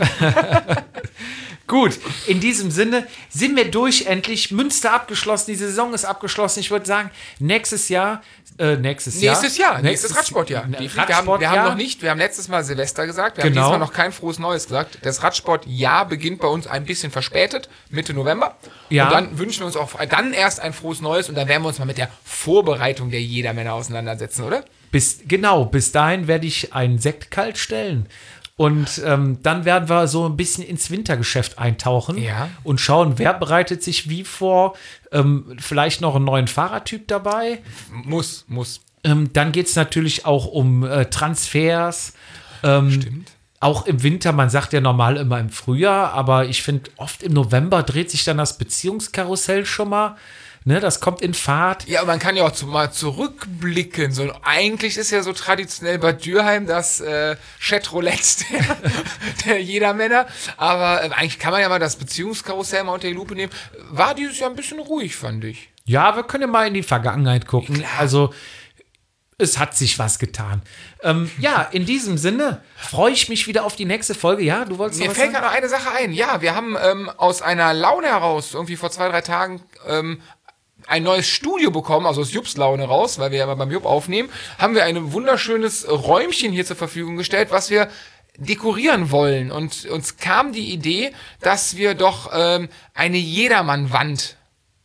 Gut, in diesem Sinne sind wir durch endlich. Münster abgeschlossen, die Saison ist abgeschlossen. Ich würde sagen, nächstes Jahr, äh, nächstes Jahr. Nächstes Jahr, nächstes Radsportjahr. Radsportjahr. Wir haben, wir haben noch nicht, wir haben letztes Mal Silvester gesagt, wir Genau. haben diesmal noch kein frohes Neues gesagt. Das Radsportjahr beginnt bei uns ein bisschen verspätet, Mitte November. Ja. Und dann wünschen wir uns auch dann erst ein frohes Neues und dann werden wir uns mal mit der Vorbereitung der Jedermänner auseinandersetzen, oder? Bis, genau, bis dahin werde ich einen Sekt kalt stellen. Und ähm, dann werden wir so ein bisschen ins Wintergeschäft eintauchen Ja. und schauen, wer bereitet sich wie vor. Ähm, vielleicht noch einen neuen Fahrertyp dabei. Muss, muss. Ähm, dann geht es natürlich auch um äh, Transfers. Ähm, Stimmt. Auch im Winter, man sagt ja normal immer im Frühjahr, aber ich finde, oft im November dreht sich dann das Beziehungskarussell schon mal. Ne, das kommt in Fahrt. Ja, man kann ja auch zu, mal zurückblicken. So, eigentlich ist ja so traditionell bei Dürheim das äh, Chatroulette der, der Jedermänner. Aber äh, eigentlich kann man ja mal das Beziehungskarussell mal unter die Lupe nehmen. War dieses Jahr ein bisschen ruhig, fand ich. Ja, wir können ja mal in die Vergangenheit gucken. Klar. Also, es hat sich was getan. Ähm, ja, in diesem Sinne freue ich mich wieder auf die nächste Folge. Ja, du wolltest Mir noch was fällt sagen? gerade noch eine Sache ein. Ja, wir haben ähm, aus einer Laune heraus, irgendwie vor zwei, drei Tagen, ähm, ein neues Studio bekommen, also aus Jupps Laune raus, weil wir ja mal beim Jupp aufnehmen, haben wir ein wunderschönes Räumchen hier zur Verfügung gestellt, was wir dekorieren wollen. Und uns kam die Idee, dass wir doch ähm, eine Jedermann-Wand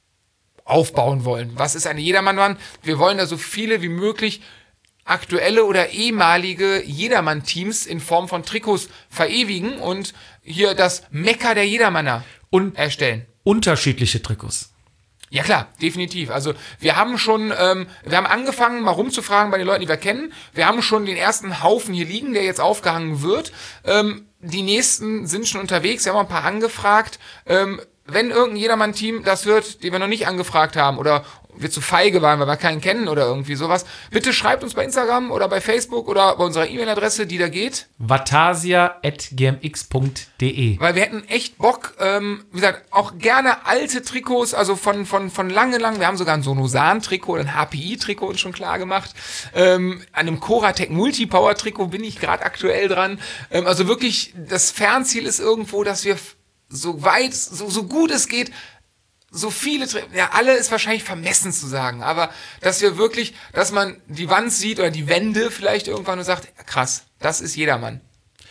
aufbauen wollen. Was ist eine Jedermann-Wand? Wir wollen da so viele wie möglich aktuelle oder ehemalige Jedermann-Teams in Form von Trikots verewigen und hier das Mekka der Jedermanner Und erstellen. unterschiedliche Trikots. Ja klar, definitiv. Also wir haben schon, ähm, wir haben angefangen, mal rumzufragen bei den Leuten, die wir kennen. Wir haben schon den ersten Haufen hier liegen, der jetzt aufgehangen wird. Ähm, die nächsten sind schon unterwegs. Wir haben auch ein paar angefragt. Ähm, wenn irgendein Jedermann-Team das hört, den wir noch nicht angefragt haben oder wir zu feige waren, weil wir keinen kennen oder irgendwie sowas, bitte schreibt uns bei Instagram oder bei Facebook oder bei unserer E-Mail-Adresse, die da geht. vatasia at g m x punkt d e. Weil wir hätten echt Bock, ähm, wie gesagt, auch gerne alte Trikots, also von, von, von lange, lang. Wir haben sogar ein Sonosan-Trikot, ein H P I-Trikot uns schon klar gemacht. Ähm, an einem Coratec Multipower-Trikot bin ich gerade aktuell dran. Ähm, also wirklich, das Fernziel ist irgendwo, dass wir f- so weit, so, so gut es geht, so viele, Tri- ja, alle ist wahrscheinlich vermessen zu sagen, aber dass wir wirklich, dass man die Wand sieht oder die Wände vielleicht irgendwann und sagt, krass, das ist Jedermann.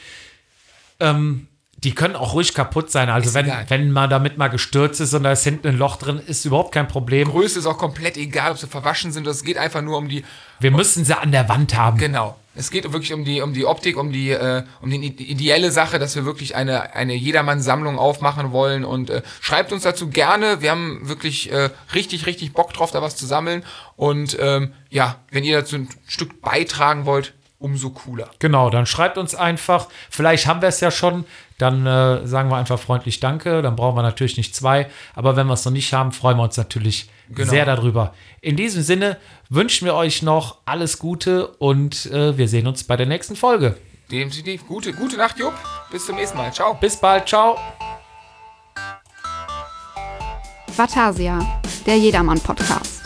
Ähm, die können auch ruhig kaputt sein. Also Ist wenn, egal. wenn man damit mal gestürzt ist und da ist hinten ein Loch drin, ist überhaupt kein Problem. Größe ist auch komplett egal, ob sie verwaschen sind, es geht einfach nur um die, Wir müssen sie an der Wand haben. genau. Es geht wirklich um die, um die Optik, um die, äh, um die ideelle Sache, dass wir wirklich eine, eine Jedermann-Sammlung aufmachen wollen und äh, schreibt uns dazu gerne. Wir haben wirklich äh, richtig, richtig Bock drauf, da was zu sammeln und ähm, ja, wenn ihr dazu ein Stück beitragen wollt, umso cooler. Genau, dann schreibt uns einfach. Vielleicht haben wir es ja schon. Dann äh, sagen wir einfach freundlich Danke. Dann brauchen wir natürlich nicht zwei. Aber wenn wir es noch nicht haben, freuen wir uns natürlich Genau. sehr darüber. In diesem Sinne wünschen wir euch noch alles Gute und äh, wir sehen uns bei der nächsten Folge. Definitiv. Gute, gute Nacht, Jupp. Bis zum nächsten Mal. Ciao. Bis bald. Ciao. Vatasia, der Jedermann-Podcast.